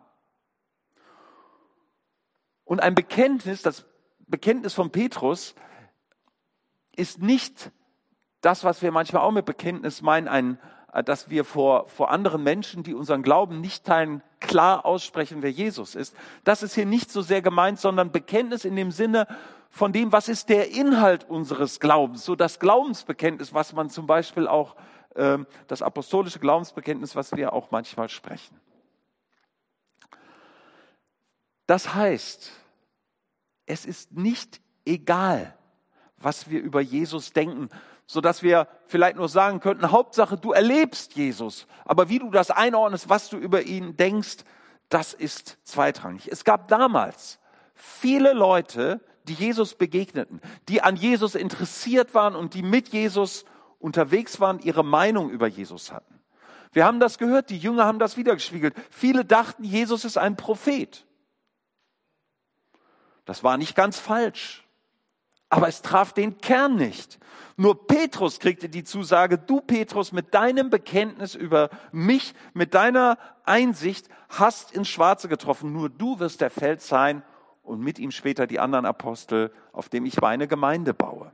Speaker 4: Und ein Bekenntnis, das Bekenntnis von Petrus, ist nicht das, was wir manchmal auch mit Bekenntnis meinen, ein, dass wir vor, vor anderen Menschen, die unseren Glauben nicht teilen, klar aussprechen, wer Jesus ist. Das ist hier nicht so sehr gemeint, sondern Bekenntnis in dem Sinne von dem, was ist der Inhalt unseres Glaubens. So das Glaubensbekenntnis, was man zum Beispiel auch, äh, das apostolische Glaubensbekenntnis, was wir auch manchmal sprechen. Das heißt, es ist nicht egal, was wir über Jesus denken, sodass wir vielleicht nur sagen könnten, Hauptsache du erlebst Jesus, aber wie du das einordnest, was du über ihn denkst, das ist zweitrangig. Es gab damals viele Leute, die Jesus begegneten, die an Jesus interessiert waren und die mit Jesus unterwegs waren, ihre Meinung über Jesus hatten. Wir haben das gehört, die Jünger haben das wiedergespiegelt. Viele dachten, Jesus ist ein Prophet. Das war nicht ganz falsch, aber es traf den Kern nicht. Nur Petrus kriegte die Zusage, du Petrus, mit deinem Bekenntnis über mich, mit deiner Einsicht hast ins Schwarze getroffen. Nur du wirst der Fels sein und mit ihm später die anderen Apostel, auf dem ich meine Gemeinde baue.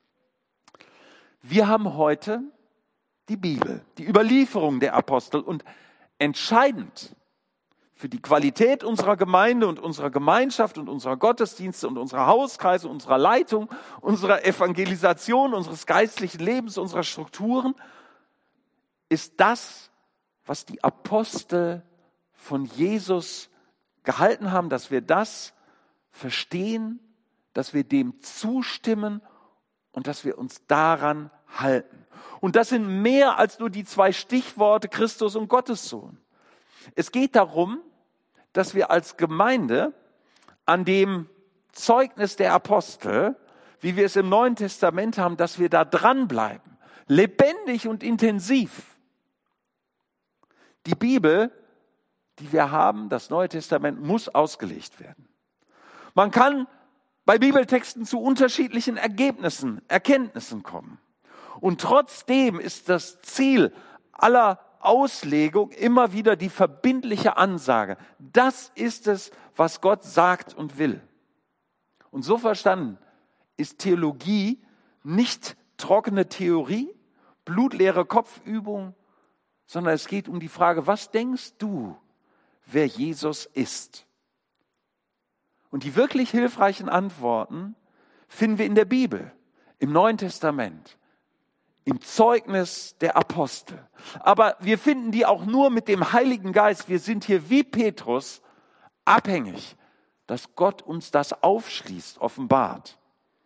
Speaker 4: Wir haben heute die Bibel, die Überlieferung der Apostel und entscheidend für die Qualität unserer Gemeinde und unserer Gemeinschaft und unserer Gottesdienste und unserer Hauskreise, unserer Leitung, unserer Evangelisation, unseres geistlichen Lebens, unserer Strukturen, ist das, was die Apostel von Jesus gehalten haben, dass wir das verstehen, dass wir dem zustimmen und dass wir uns daran halten. Und das sind mehr als nur die zwei Stichworte Christus und Gottessohn. Es geht darum, dass wir als Gemeinde an dem Zeugnis der Apostel, wie wir es im Neuen Testament haben, dass wir da dranbleiben, lebendig und intensiv. Die Bibel, die wir haben, das Neue Testament, muss ausgelegt werden. Man kann bei Bibeltexten zu unterschiedlichen Ergebnissen, Erkenntnissen kommen. Und trotzdem ist das Ziel aller Auslegung immer wieder die verbindliche Ansage. Das ist es, was Gott sagt und will. Und so verstanden ist Theologie nicht trockene Theorie, blutleere Kopfübung, sondern es geht um die Frage, was denkst du, wer Jesus ist? Und die wirklich hilfreichen Antworten finden wir in der Bibel, im Neuen Testament, im Zeugnis der Apostel. Aber wir finden die auch nur mit dem Heiligen Geist. Wir sind hier wie Petrus abhängig, dass Gott uns das aufschließt, offenbart.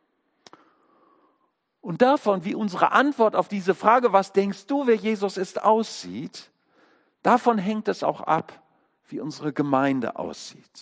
Speaker 4: Und davon, wie unsere Antwort auf diese Frage, was denkst du, wer Jesus ist, aussieht, davon hängt es auch ab, wie unsere Gemeinde aussieht.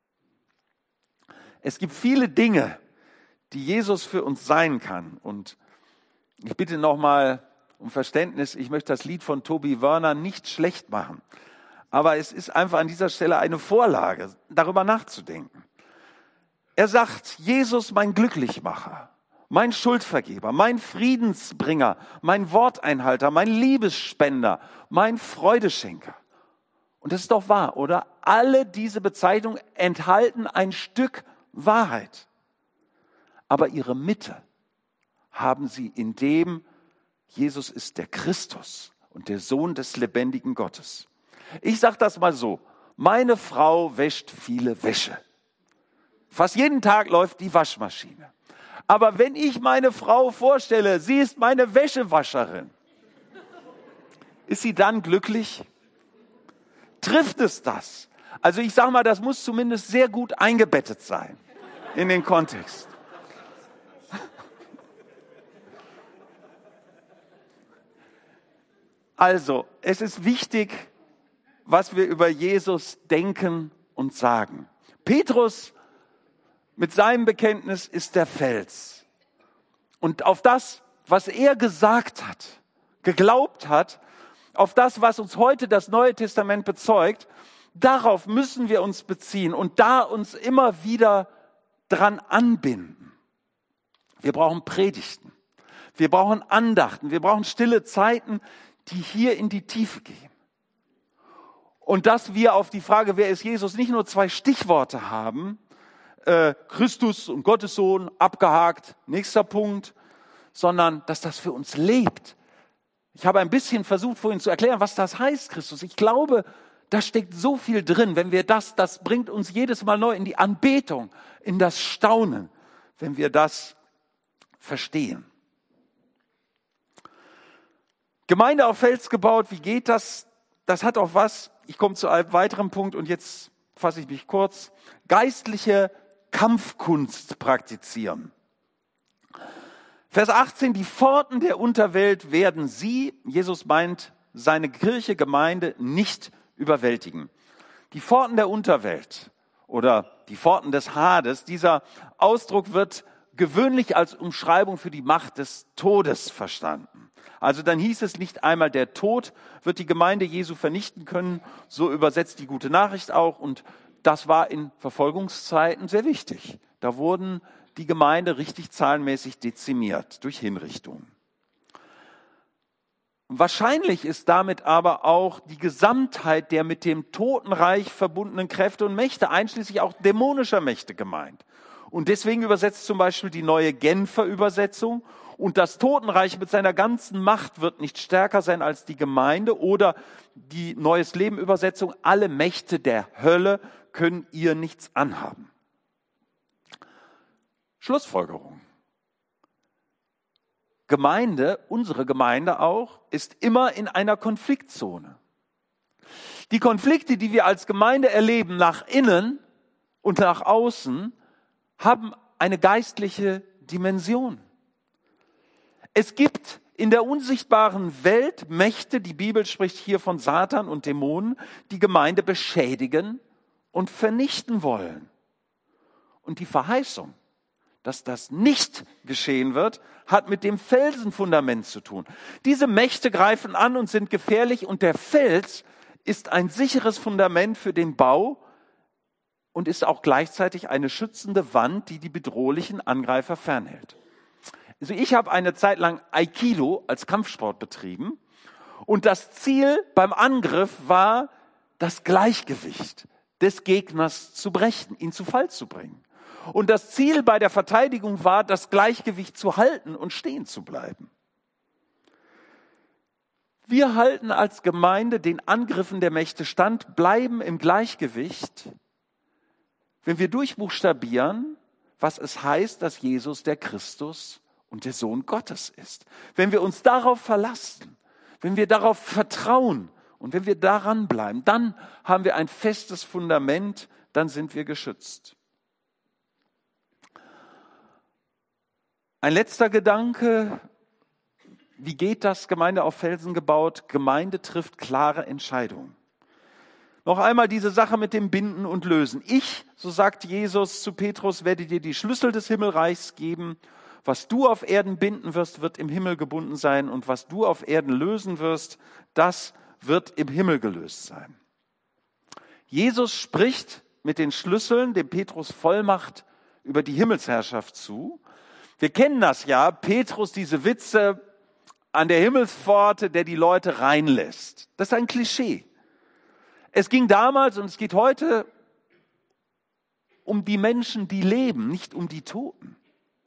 Speaker 4: Es gibt viele Dinge, die Jesus für uns sein kann. Und ich bitte nochmal um Verständnis, ich möchte das Lied von Tobi Wörner nicht schlecht machen. Aber es ist einfach an dieser Stelle eine Vorlage, darüber nachzudenken. Er sagt, Jesus mein Glücklichmacher, mein Schuldvergeber, mein Friedensbringer, mein Worteinhalter, mein Liebesspender, mein Freudeschenker. Und das ist doch wahr, oder? Alle diese Bezeichnungen enthalten ein Stück Wahrheit. Aber ihre Mitte haben sie in dem, Jesus ist der Christus und der Sohn des lebendigen Gottes. Ich sage das mal so, meine Frau wäscht viele Wäsche. Fast jeden Tag läuft die Waschmaschine. Aber wenn ich meine Frau vorstelle, sie ist meine Wäschewascherin, ist sie dann glücklich? Trifft es das? Also ich sage mal, das muss zumindest sehr gut eingebettet sein in den Kontext. Also, es ist wichtig, was wir über Jesus denken und sagen. Petrus mit seinem Bekenntnis ist der Fels. Und auf das, was er gesagt hat, geglaubt hat, auf das, was uns heute das Neue Testament bezeugt, darauf müssen wir uns beziehen und da uns immer wieder dran anbinden. Wir brauchen Predigten, wir brauchen Andachten, wir brauchen stille Zeiten, die hier in die Tiefe gehen. Und dass wir auf die Frage, wer ist Jesus, nicht nur zwei Stichworte haben, äh, Christus und Gottes Sohn, abgehakt, nächster Punkt, sondern dass das für uns lebt. Ich habe ein bisschen versucht, vorhin zu erklären, was das heißt, Christus. Ich glaube, da steckt so viel drin, wenn wir das, das bringt uns jedes Mal neu in die Anbetung, in das Staunen, wenn wir das verstehen. Gemeinde auf Fels gebaut, wie geht das? Das hat auch was, ich komme zu einem weiteren Punkt und jetzt fasse ich mich kurz, geistliche Kampfkunst praktizieren. Vers achtzehn, die Pforten der Unterwelt werden sie, Jesus meint, seine Kirche, Gemeinde nicht überwältigen. Die Pforten der Unterwelt oder die Pforten des Hades, dieser Ausdruck wird gewöhnlich als Umschreibung für die Macht des Todes verstanden. Also dann hieß es nicht einmal, der Tod wird die Gemeinde Jesu vernichten können, so übersetzt die gute Nachricht auch. Und das war in Verfolgungszeiten sehr wichtig. Da wurden die Gemeinde richtig zahlenmäßig dezimiert durch Hinrichtungen. Wahrscheinlich ist damit aber auch die Gesamtheit der mit dem Totenreich verbundenen Kräfte und Mächte, einschließlich auch dämonischer Mächte, gemeint. Und deswegen übersetzt zum Beispiel die neue Genfer Übersetzung: Und das Totenreich mit seiner ganzen Macht wird nicht stärker sein als die Gemeinde. Oder die Neues Leben Übersetzung: Alle Mächte der Hölle können ihr nichts anhaben. Schlussfolgerung. Gemeinde, unsere Gemeinde auch, ist immer in einer Konfliktzone. Die Konflikte, die wir als Gemeinde erleben, nach innen und nach außen, haben eine geistliche Dimension. Es gibt in der unsichtbaren Welt Mächte, die Bibel spricht hier von Satan und Dämonen, die Gemeinde beschädigen und vernichten wollen. Und die Verheißung, dass das nicht geschehen wird, hat mit dem Felsenfundament zu tun. Diese Mächte greifen an und sind gefährlich, und der Fels ist ein sicheres Fundament für den Bau und ist auch gleichzeitig eine schützende Wand, die die bedrohlichen Angreifer fernhält. Also ich habe eine Zeit lang Aikido als Kampfsport betrieben, und das Ziel beim Angriff war, das Gleichgewicht des Gegners zu brechen, ihn zu Fall zu bringen. Und das Ziel bei der Verteidigung war, das Gleichgewicht zu halten und stehen zu bleiben. Wir halten als Gemeinde den Angriffen der Mächte stand, bleiben im Gleichgewicht, wenn wir durchbuchstabieren, was es heißt, dass Jesus der Christus und der Sohn Gottes ist. Wenn wir uns darauf verlassen, wenn wir darauf vertrauen und wenn wir daran bleiben, dann haben wir ein festes Fundament, dann sind wir geschützt. Ein letzter Gedanke: Wie geht das? Gemeinde auf Felsen gebaut. Gemeinde trifft klare Entscheidungen. Noch einmal diese Sache mit dem Binden und Lösen. Ich, so sagt Jesus zu Petrus, werde dir die Schlüssel des Himmelreichs geben. Was du auf Erden binden wirst, wird im Himmel gebunden sein. Und was du auf Erden lösen wirst, das wird im Himmel gelöst sein. Jesus spricht mit den Schlüsseln dem Petrus Vollmacht über die Himmelsherrschaft zu. Wir kennen das ja, Petrus, diese Witze an der Himmelspforte, der die Leute reinlässt. Das ist ein Klischee. Es ging damals und es geht heute um die Menschen, die leben, nicht um die Toten.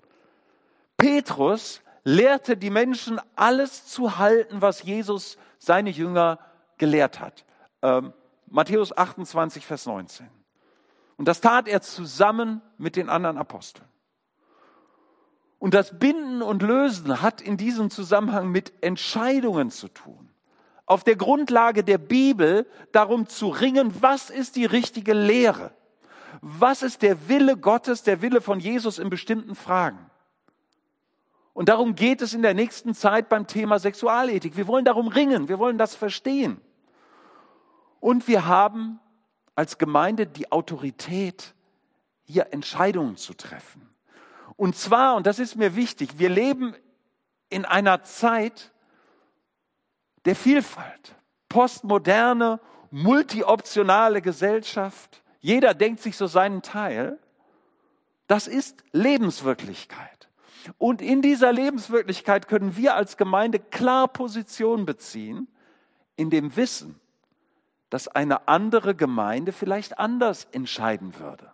Speaker 4: Petrus lehrte die Menschen, alles zu halten, was Jesus seine Jünger gelehrt hat. Ähm, Matthäus achtundzwanzig, Vers neunzehn. Und das tat er zusammen mit den anderen Aposteln. Und das Binden und Lösen hat in diesem Zusammenhang mit Entscheidungen zu tun. Auf der Grundlage der Bibel darum zu ringen, was ist die richtige Lehre? Was ist der Wille Gottes, der Wille von Jesus in bestimmten Fragen? Und darum geht es in der nächsten Zeit beim Thema Sexualethik. Wir wollen darum ringen, wir wollen das verstehen. Und wir haben als Gemeinde die Autorität, hier Entscheidungen zu treffen. Und zwar, und das ist mir wichtig, wir leben in einer Zeit der Vielfalt. Postmoderne, multioptionale Gesellschaft. Jeder denkt sich so seinen Teil. Das ist Lebenswirklichkeit. Und in dieser Lebenswirklichkeit können wir als Gemeinde klar Position beziehen, in dem Wissen, dass eine andere Gemeinde vielleicht anders entscheiden würde.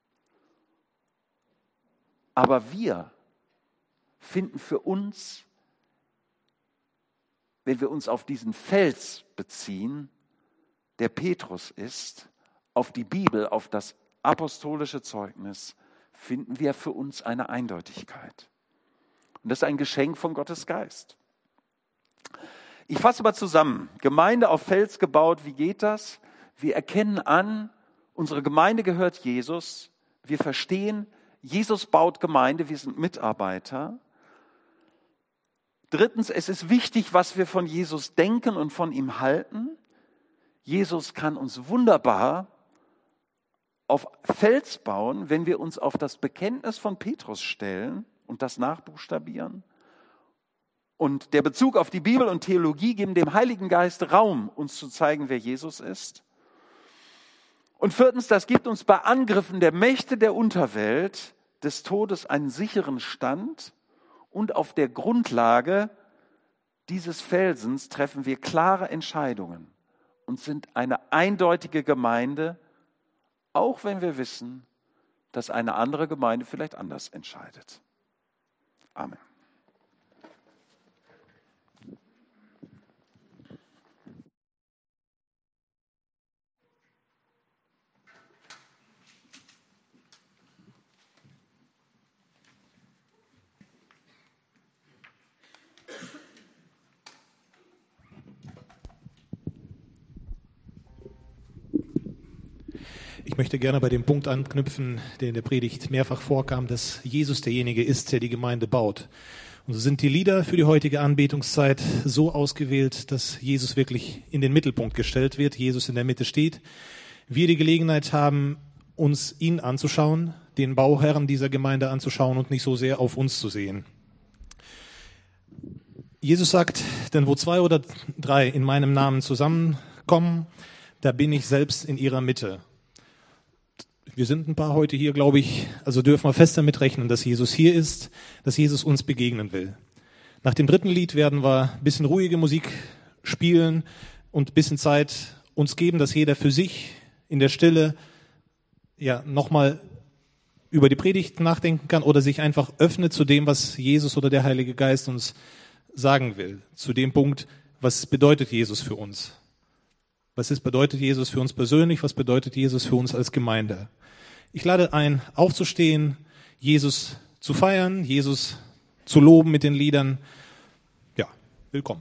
Speaker 4: Aber wir finden für uns, wenn wir uns auf diesen Fels beziehen, der Petrus ist, auf die Bibel, auf das apostolische Zeugnis, finden wir für uns eine Eindeutigkeit. Und das ist ein Geschenk von Gottes Geist. Ich fasse mal zusammen. Gemeinde auf Fels gebaut, wie geht das? Wir erkennen an, unsere Gemeinde gehört Jesus. Wir verstehen, Jesus baut Gemeinde, wir sind Mitarbeiter. Drittens, es ist wichtig, was wir von Jesus denken und von ihm halten. Jesus kann uns wunderbar auf Fels bauen, wenn wir uns auf das Bekenntnis von Petrus stellen und das nachbuchstabieren. Und der Bezug auf die Bibel und Theologie geben dem Heiligen Geist Raum, uns zu zeigen, wer Jesus ist. Und viertens, das gibt uns bei Angriffen der Mächte der Unterwelt des Todes einen sicheren Stand und auf der Grundlage dieses Felsens treffen wir klare Entscheidungen und sind eine eindeutige Gemeinde, auch wenn wir wissen, dass eine andere Gemeinde vielleicht anders entscheidet. Amen.
Speaker 6: Ich möchte gerne bei dem Punkt anknüpfen, der in der Predigt mehrfach vorkam, dass Jesus derjenige ist, der die Gemeinde baut. Und so sind die Lieder für die heutige Anbetungszeit so ausgewählt, dass Jesus wirklich in den Mittelpunkt gestellt wird, Jesus in der Mitte steht. Wir die Gelegenheit haben, uns ihn anzuschauen, den Bauherrn dieser Gemeinde anzuschauen und nicht so sehr auf uns zu sehen. Jesus sagt, denn wo zwei oder drei in meinem Namen zusammenkommen, da bin ich selbst in ihrer Mitte. Wir sind ein paar heute hier, glaube ich, also dürfen wir fest damit rechnen, dass Jesus hier ist, dass Jesus uns begegnen will. Nach dem dritten Lied werden wir ein bisschen ruhige Musik spielen und ein bisschen Zeit uns geben, dass jeder für sich in der Stille ja nochmal über die Predigt nachdenken kann oder sich einfach öffnet zu dem, was Jesus oder der Heilige Geist uns sagen will. Zu dem Punkt, was bedeutet Jesus für uns? Was ist, bedeutet Jesus für uns persönlich? Was bedeutet Jesus für uns als Gemeinde? Ich lade ein, aufzustehen, Jesus zu feiern, Jesus zu loben mit den Liedern. Ja, willkommen.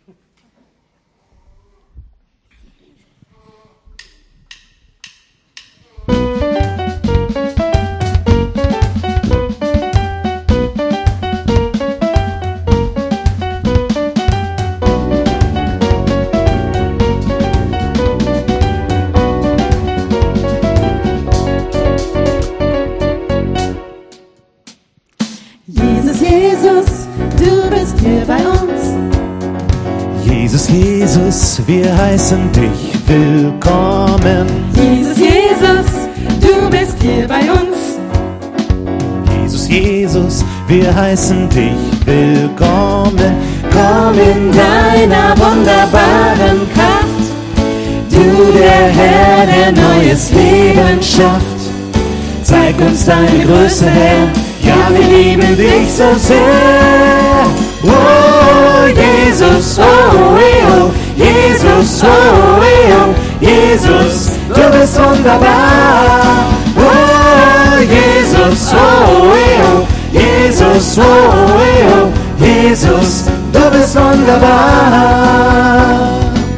Speaker 7: Jesus, wir heißen dich willkommen.
Speaker 8: Jesus, Jesus, du bist hier bei uns.
Speaker 7: Jesus, Jesus, wir heißen dich willkommen. Komm in deiner wunderbaren Kraft. Du, der Herr, der neues Leben schafft. Zeig uns deine Größe, Herr. Ja, wir lieben dich so sehr. Oh, Jesus, oh, oh, Jesus, oh, oh, Jesus, du bist wunderbar. Oh, Jesus, oh, oh, Jesus, oh, oh, Jesus, du bist wunderbar.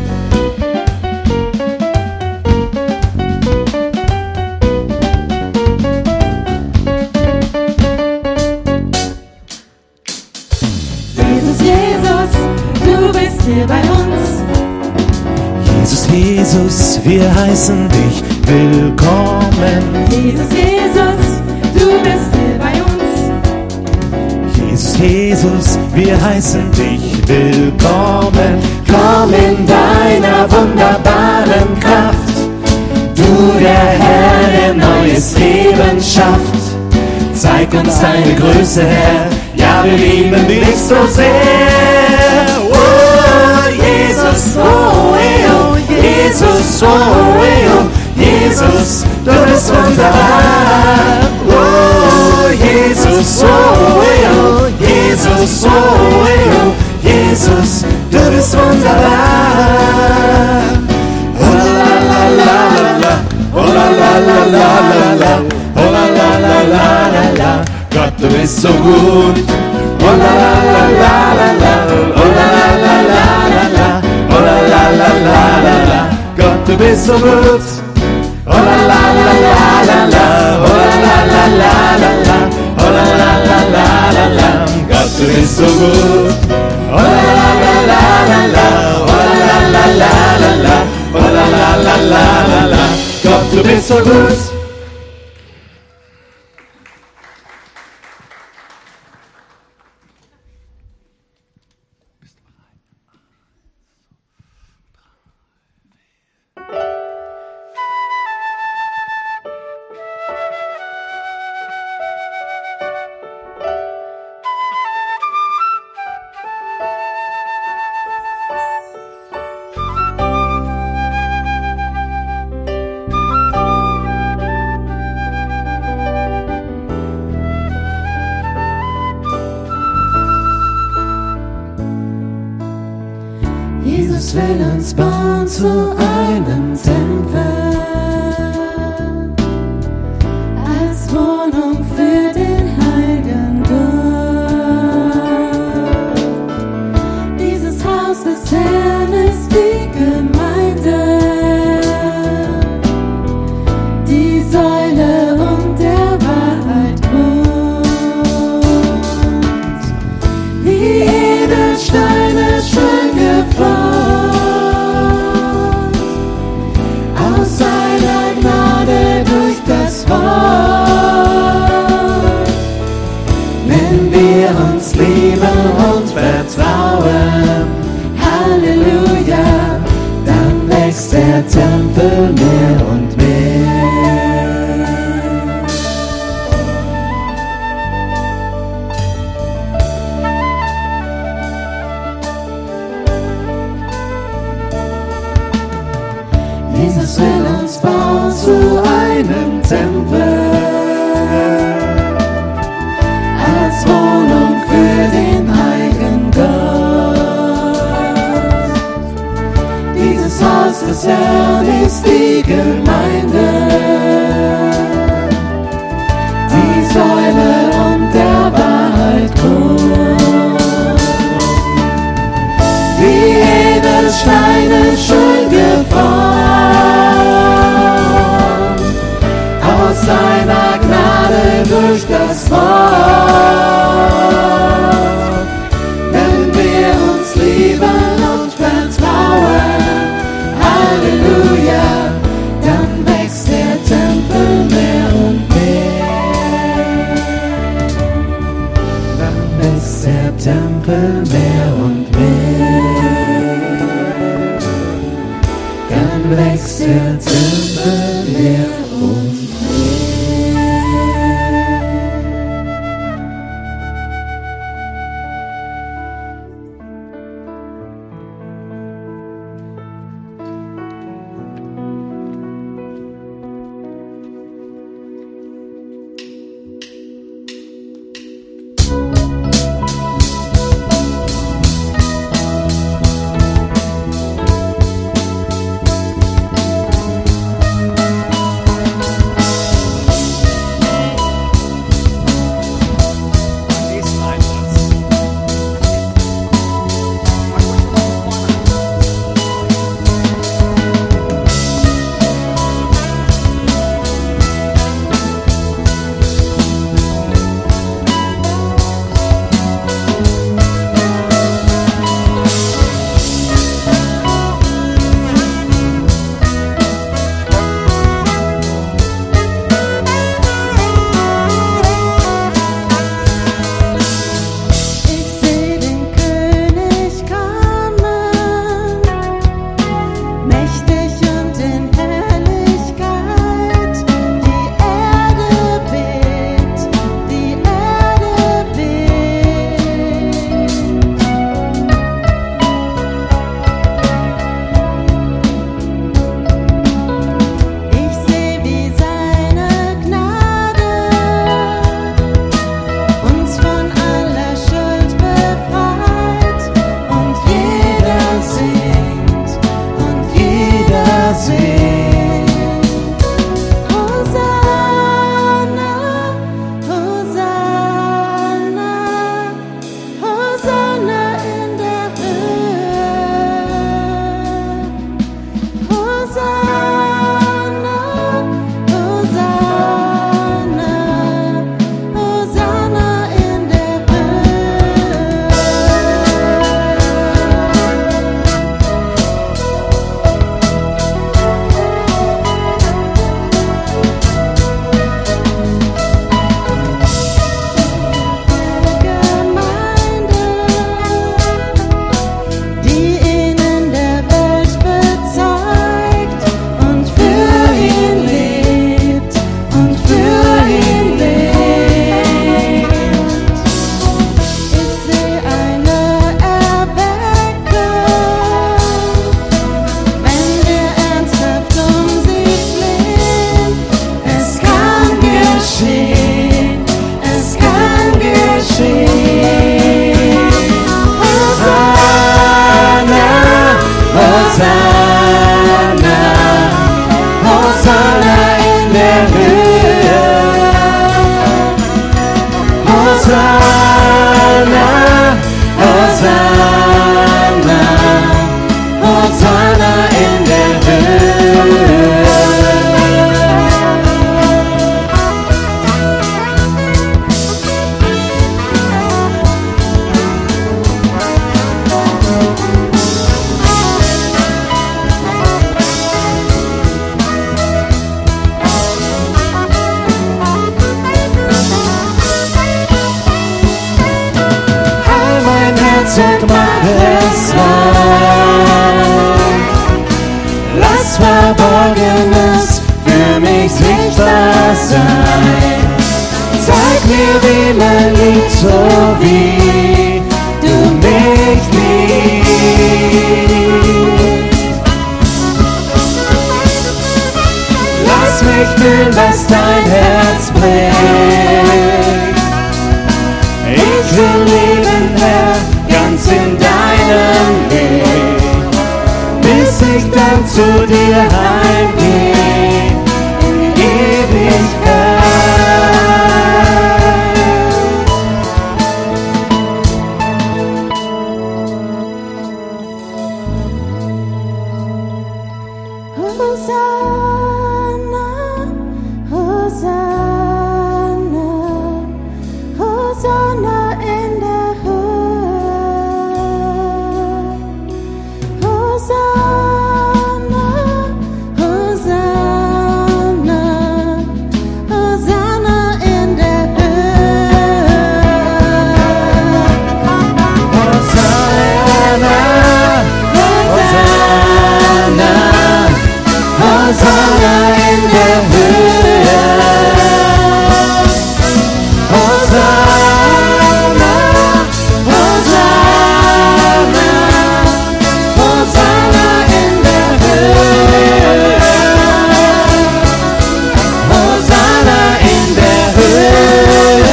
Speaker 7: Jesus, wir heißen dich willkommen.
Speaker 8: Jesus, Jesus, du bist hier bei uns.
Speaker 7: Jesus, Jesus, wir heißen dich willkommen. Komm in deiner wunderbaren Kraft. Du, der Herr, der neues Leben schafft. Zeig uns deine Größe, Herr. Ja, wir lieben dich so sehr. Oh, Jesus, oh, oh. Jesus, oh, oh, Jesus, du bist wunderbar. Oh, Jesus, oh, oh, Jesus, oh, oh, Jesus, du bist wunderbar. Oh la la la la la, oh la la la la la la, oh la la la la la la, Gott, du bist so gut. Oh la la la la la la, oh la la la la la la, oh la la la la la la. Gott, du bist so gut. Oh la la la la la la, oh la la la la la la, oh la la la la la la. Gott, du bist so gut. Oh la la la la la la, oh la la la la la la, oh la la la la la la. Gott, du bist so gut. Jesus will uns bauen zu einem Tempel, als Wohnung für den Heiligen Gott. Dieses Haus des Herrn ist die Gemeinde, die Säule und der Wahrheit Grund. Wie Edelsteine schön geformt, aus seiner Gnade durch das Wort. Wenn wir uns lieben und vertrauen, Halleluja, dann wächst der Tempel mehr und mehr. Jesus will uns bauen zu einem Tempel, als Wohnung für den Heiligen Gott. Dieses Haus des Herrn ist die Gemeinde, die Säule und der Wahrheit Grund. Wie Edelsteine schön geformt, aus seiner Gnade durch das Wort. Wenn wir uns lieben und vertrauen, Halleluja, dann wächst der Tempel mehr und mehr. Dann wächst der Tempel mehr und mehr. Dann wächst der Tempel mehr und mehr. Hosanna, Hosanna, Hosanna in der Höhe. Und mach es rein. Lass Verborgenes für mich sichtbar sein. Zeig mir, wie man liebt, so wie du mich liebst. Lass mich fühlen, was dein Herz bricht. Ich will leben, Herr, ganz in deinem Weg, bis ich dann zu dir heimgehe in Ewigkeit.
Speaker 8: Hosanna, Hosanna, Hosanna in der Hosanna, Hosanna, Hosanna in der
Speaker 7: Hosanna, Hosanna, Hosanna in der Höhe. Hosanna, Hosanna, Hosanna in der Höhe. Hosanna in der Höhe.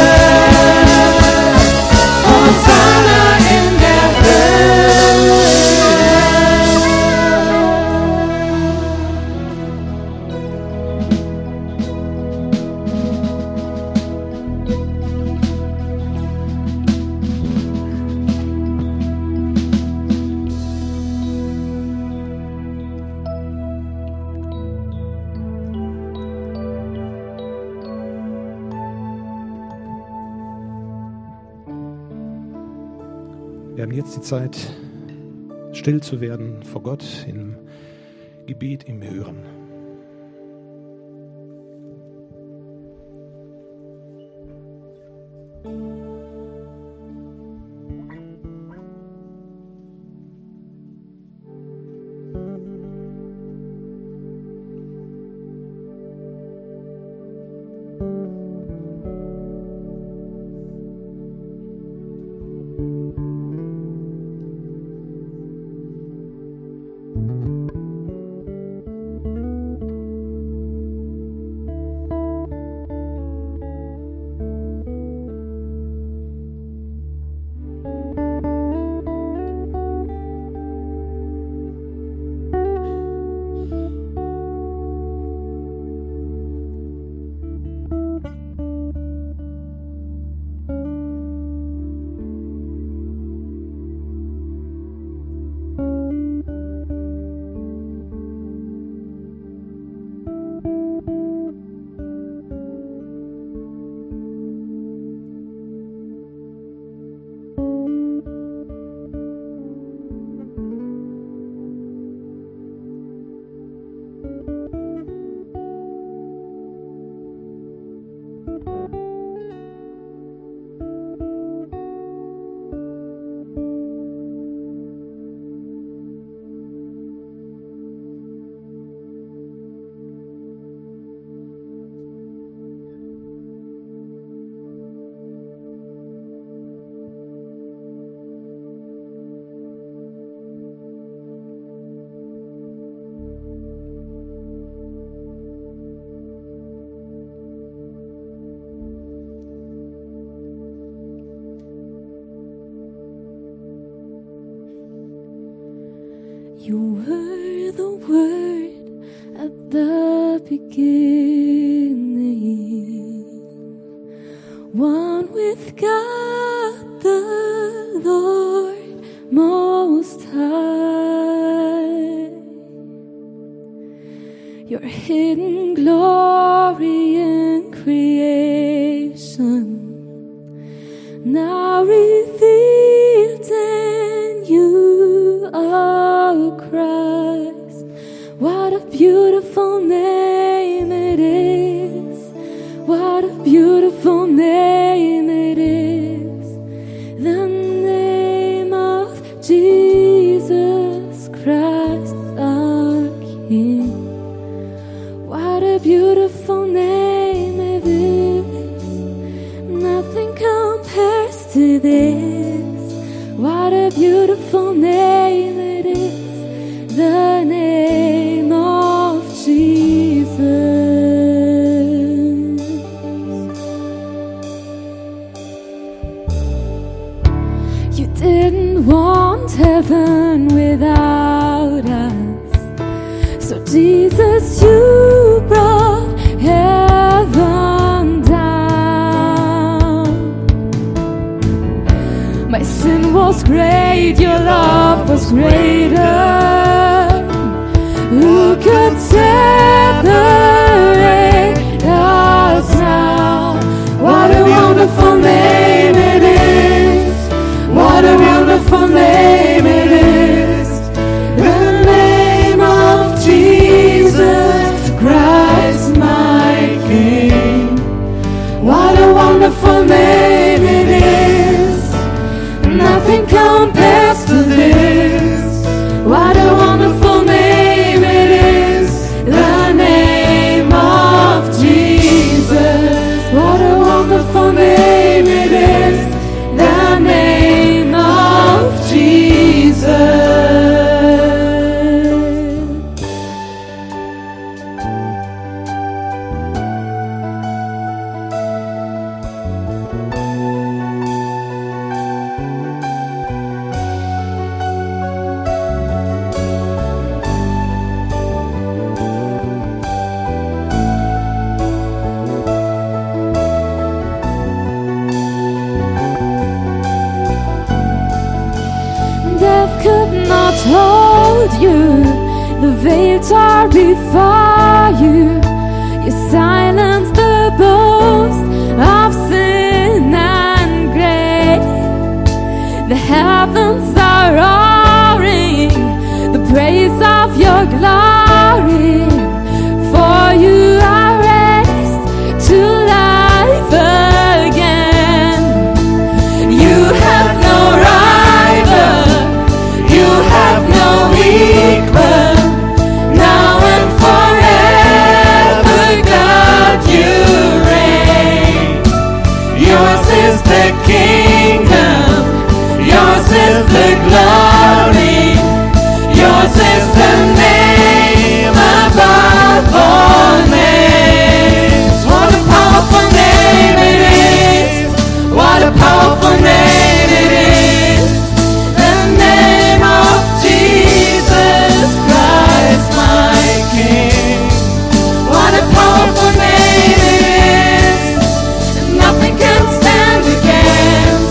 Speaker 7: Hosanna in der Höhe.
Speaker 6: Wir haben jetzt die Zeit, still zu werden vor Gott im Gebet, im Hören.
Speaker 8: You were the Word at the beginning, one with God the Lord Most High. Your hidden glory in creation, now revealed in you, oh Christ. What a beautiful name it is. What a beautiful name it is. The name of Jesus Christ our King. What a beautiful name it is. Nothing compares to this. What a beautiful name it is. The name of Jesus. You didn't want heaven without us. So Jesus, you brought heaven down. My sin was great, your love was greater. Who could separate us now? What a wonderful name it is. What a wonderful name it is. The name of Jesus Christ my King. What a wonderful name it is. Nothing compares to this. What a wonderful name it is. The name of Jesus. What a wonderful name it is. The name of Jesus. Death could not hold you. The veil tore before you. You silenced the boast of sin and grave. The heavens are roaring the praise of your glory. For you are raised to life again. You have no rival. You have no equal. Now and forever, God, you reign. Yours is the kingdom. Yours is the glory. Yours is the name above all names. What a powerful name it is. What a powerful name it is. The name of Jesus Christ my King. What a powerful name it is. Nothing can stand against.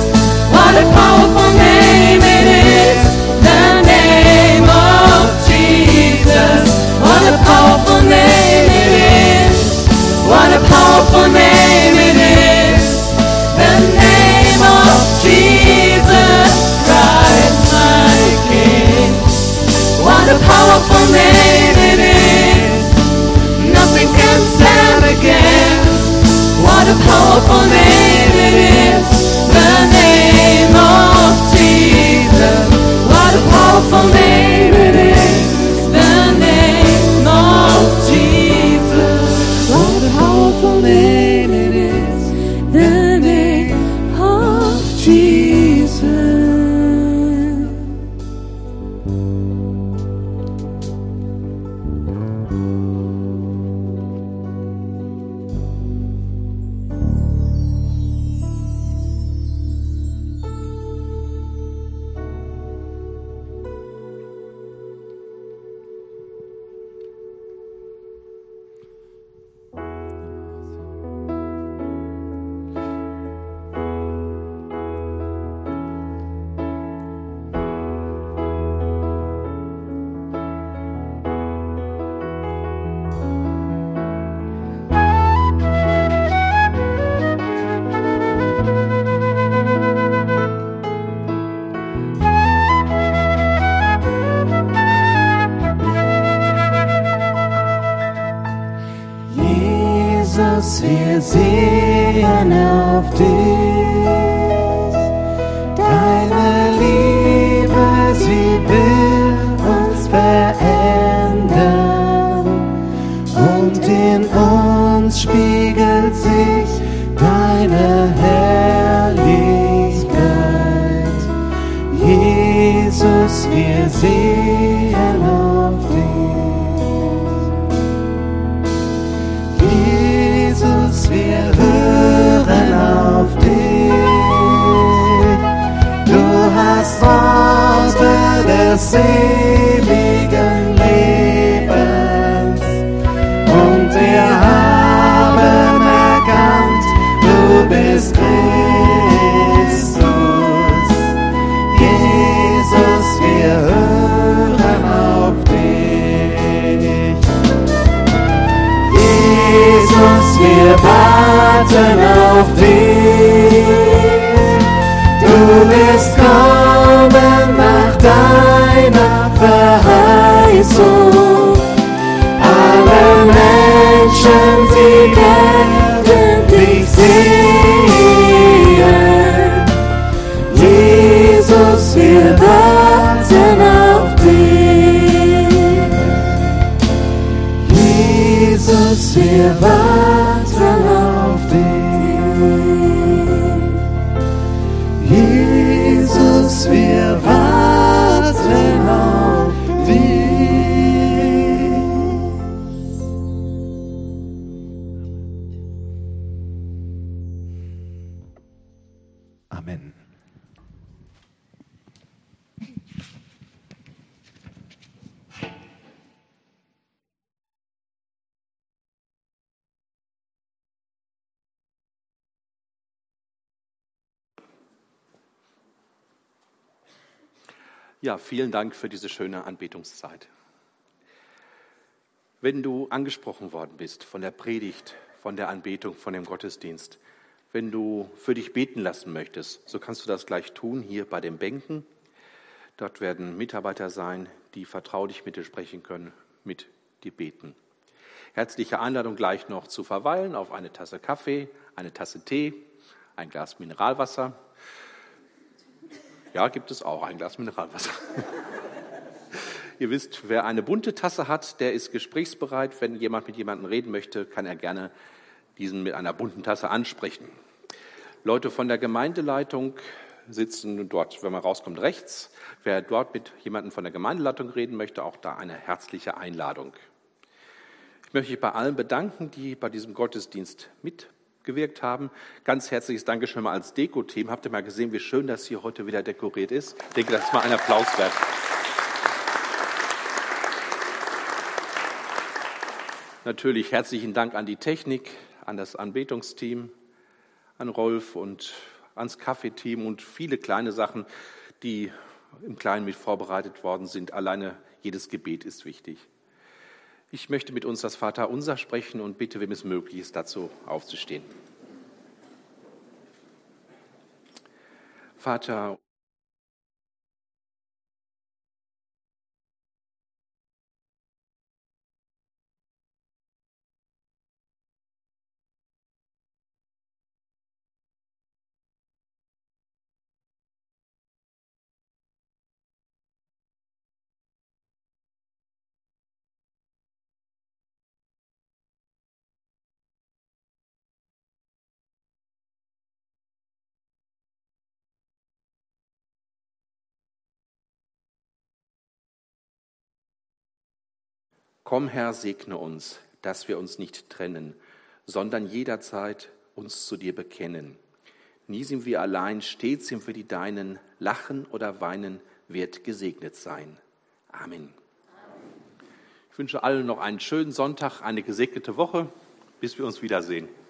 Speaker 7: Jesus, wir sehen auf dich. Deine Liebe, sie will uns verändern. Und in uns spiegelt sich deine Herrlichkeit. Jesus, wir sehen auf dich. Jesus, wir hören auf dich. Du hast Worte des ewigen Lebens. Und wir haben erkannt, du bist Christus. Jesus, wir hören auf dich. Jesus, wir warten auf dich. Du wirst kommen nach deiner Verheißung. Alle Menschen, sie werden dich sehen. Jesus, wir warten auf dich. Jesus, wir warten auf dich. Jesus, wir warten auf dich.
Speaker 2: Amen.
Speaker 1: Ja, vielen Dank für diese schöne Anbetungszeit. Wenn du angesprochen worden bist von der Predigt, von der Anbetung, von dem Gottesdienst, wenn du für dich beten lassen möchtest, so kannst du das gleich tun hier bei den Bänken. Dort werden Mitarbeiter sein, die vertraulich mit dir sprechen können, mit dir beten. Herzliche Einladung gleich noch zu verweilen auf eine Tasse Kaffee, eine Tasse Tee, ein Glas Mineralwasser. Ja, gibt es auch, ein Glas Mineralwasser. Ihr wisst, wer eine bunte Tasse hat, der ist gesprächsbereit. Wenn jemand mit jemandem reden möchte, kann er gerne diesen mit einer bunten Tasse ansprechen. Leute von der Gemeindeleitung sitzen dort, wenn man rauskommt, rechts. Wer dort mit jemandem von der Gemeindeleitung reden möchte, auch da eine herzliche Einladung. Ich möchte mich bei allen bedanken, die bei diesem Gottesdienst mitgewirkt haben. Ganz herzliches Dankeschön mal als Deko-Team. Habt ihr mal gesehen, wie schön das hier heute wieder dekoriert ist? Ich denke, das ist mal ein Applaus wert. Natürlich herzlichen Dank an die Technik, an das Anbetungsteam, an Rolf und ans Kaffeeteam und viele kleine Sachen, die im Kleinen mit vorbereitet worden sind. Alleine jedes Gebet ist wichtig. Ich möchte mit uns das Vaterunser sprechen und bitte, wem es möglich ist, dazu aufzustehen. Vater, komm, Herr, segne uns, dass wir uns nicht trennen, sondern jederzeit uns zu dir bekennen. Nie sind wir allein, stets sind wir die Deinen, lachen oder weinen wird gesegnet sein. Amen. Ich wünsche allen noch einen schönen Sonntag, eine gesegnete Woche, bis wir uns wiedersehen.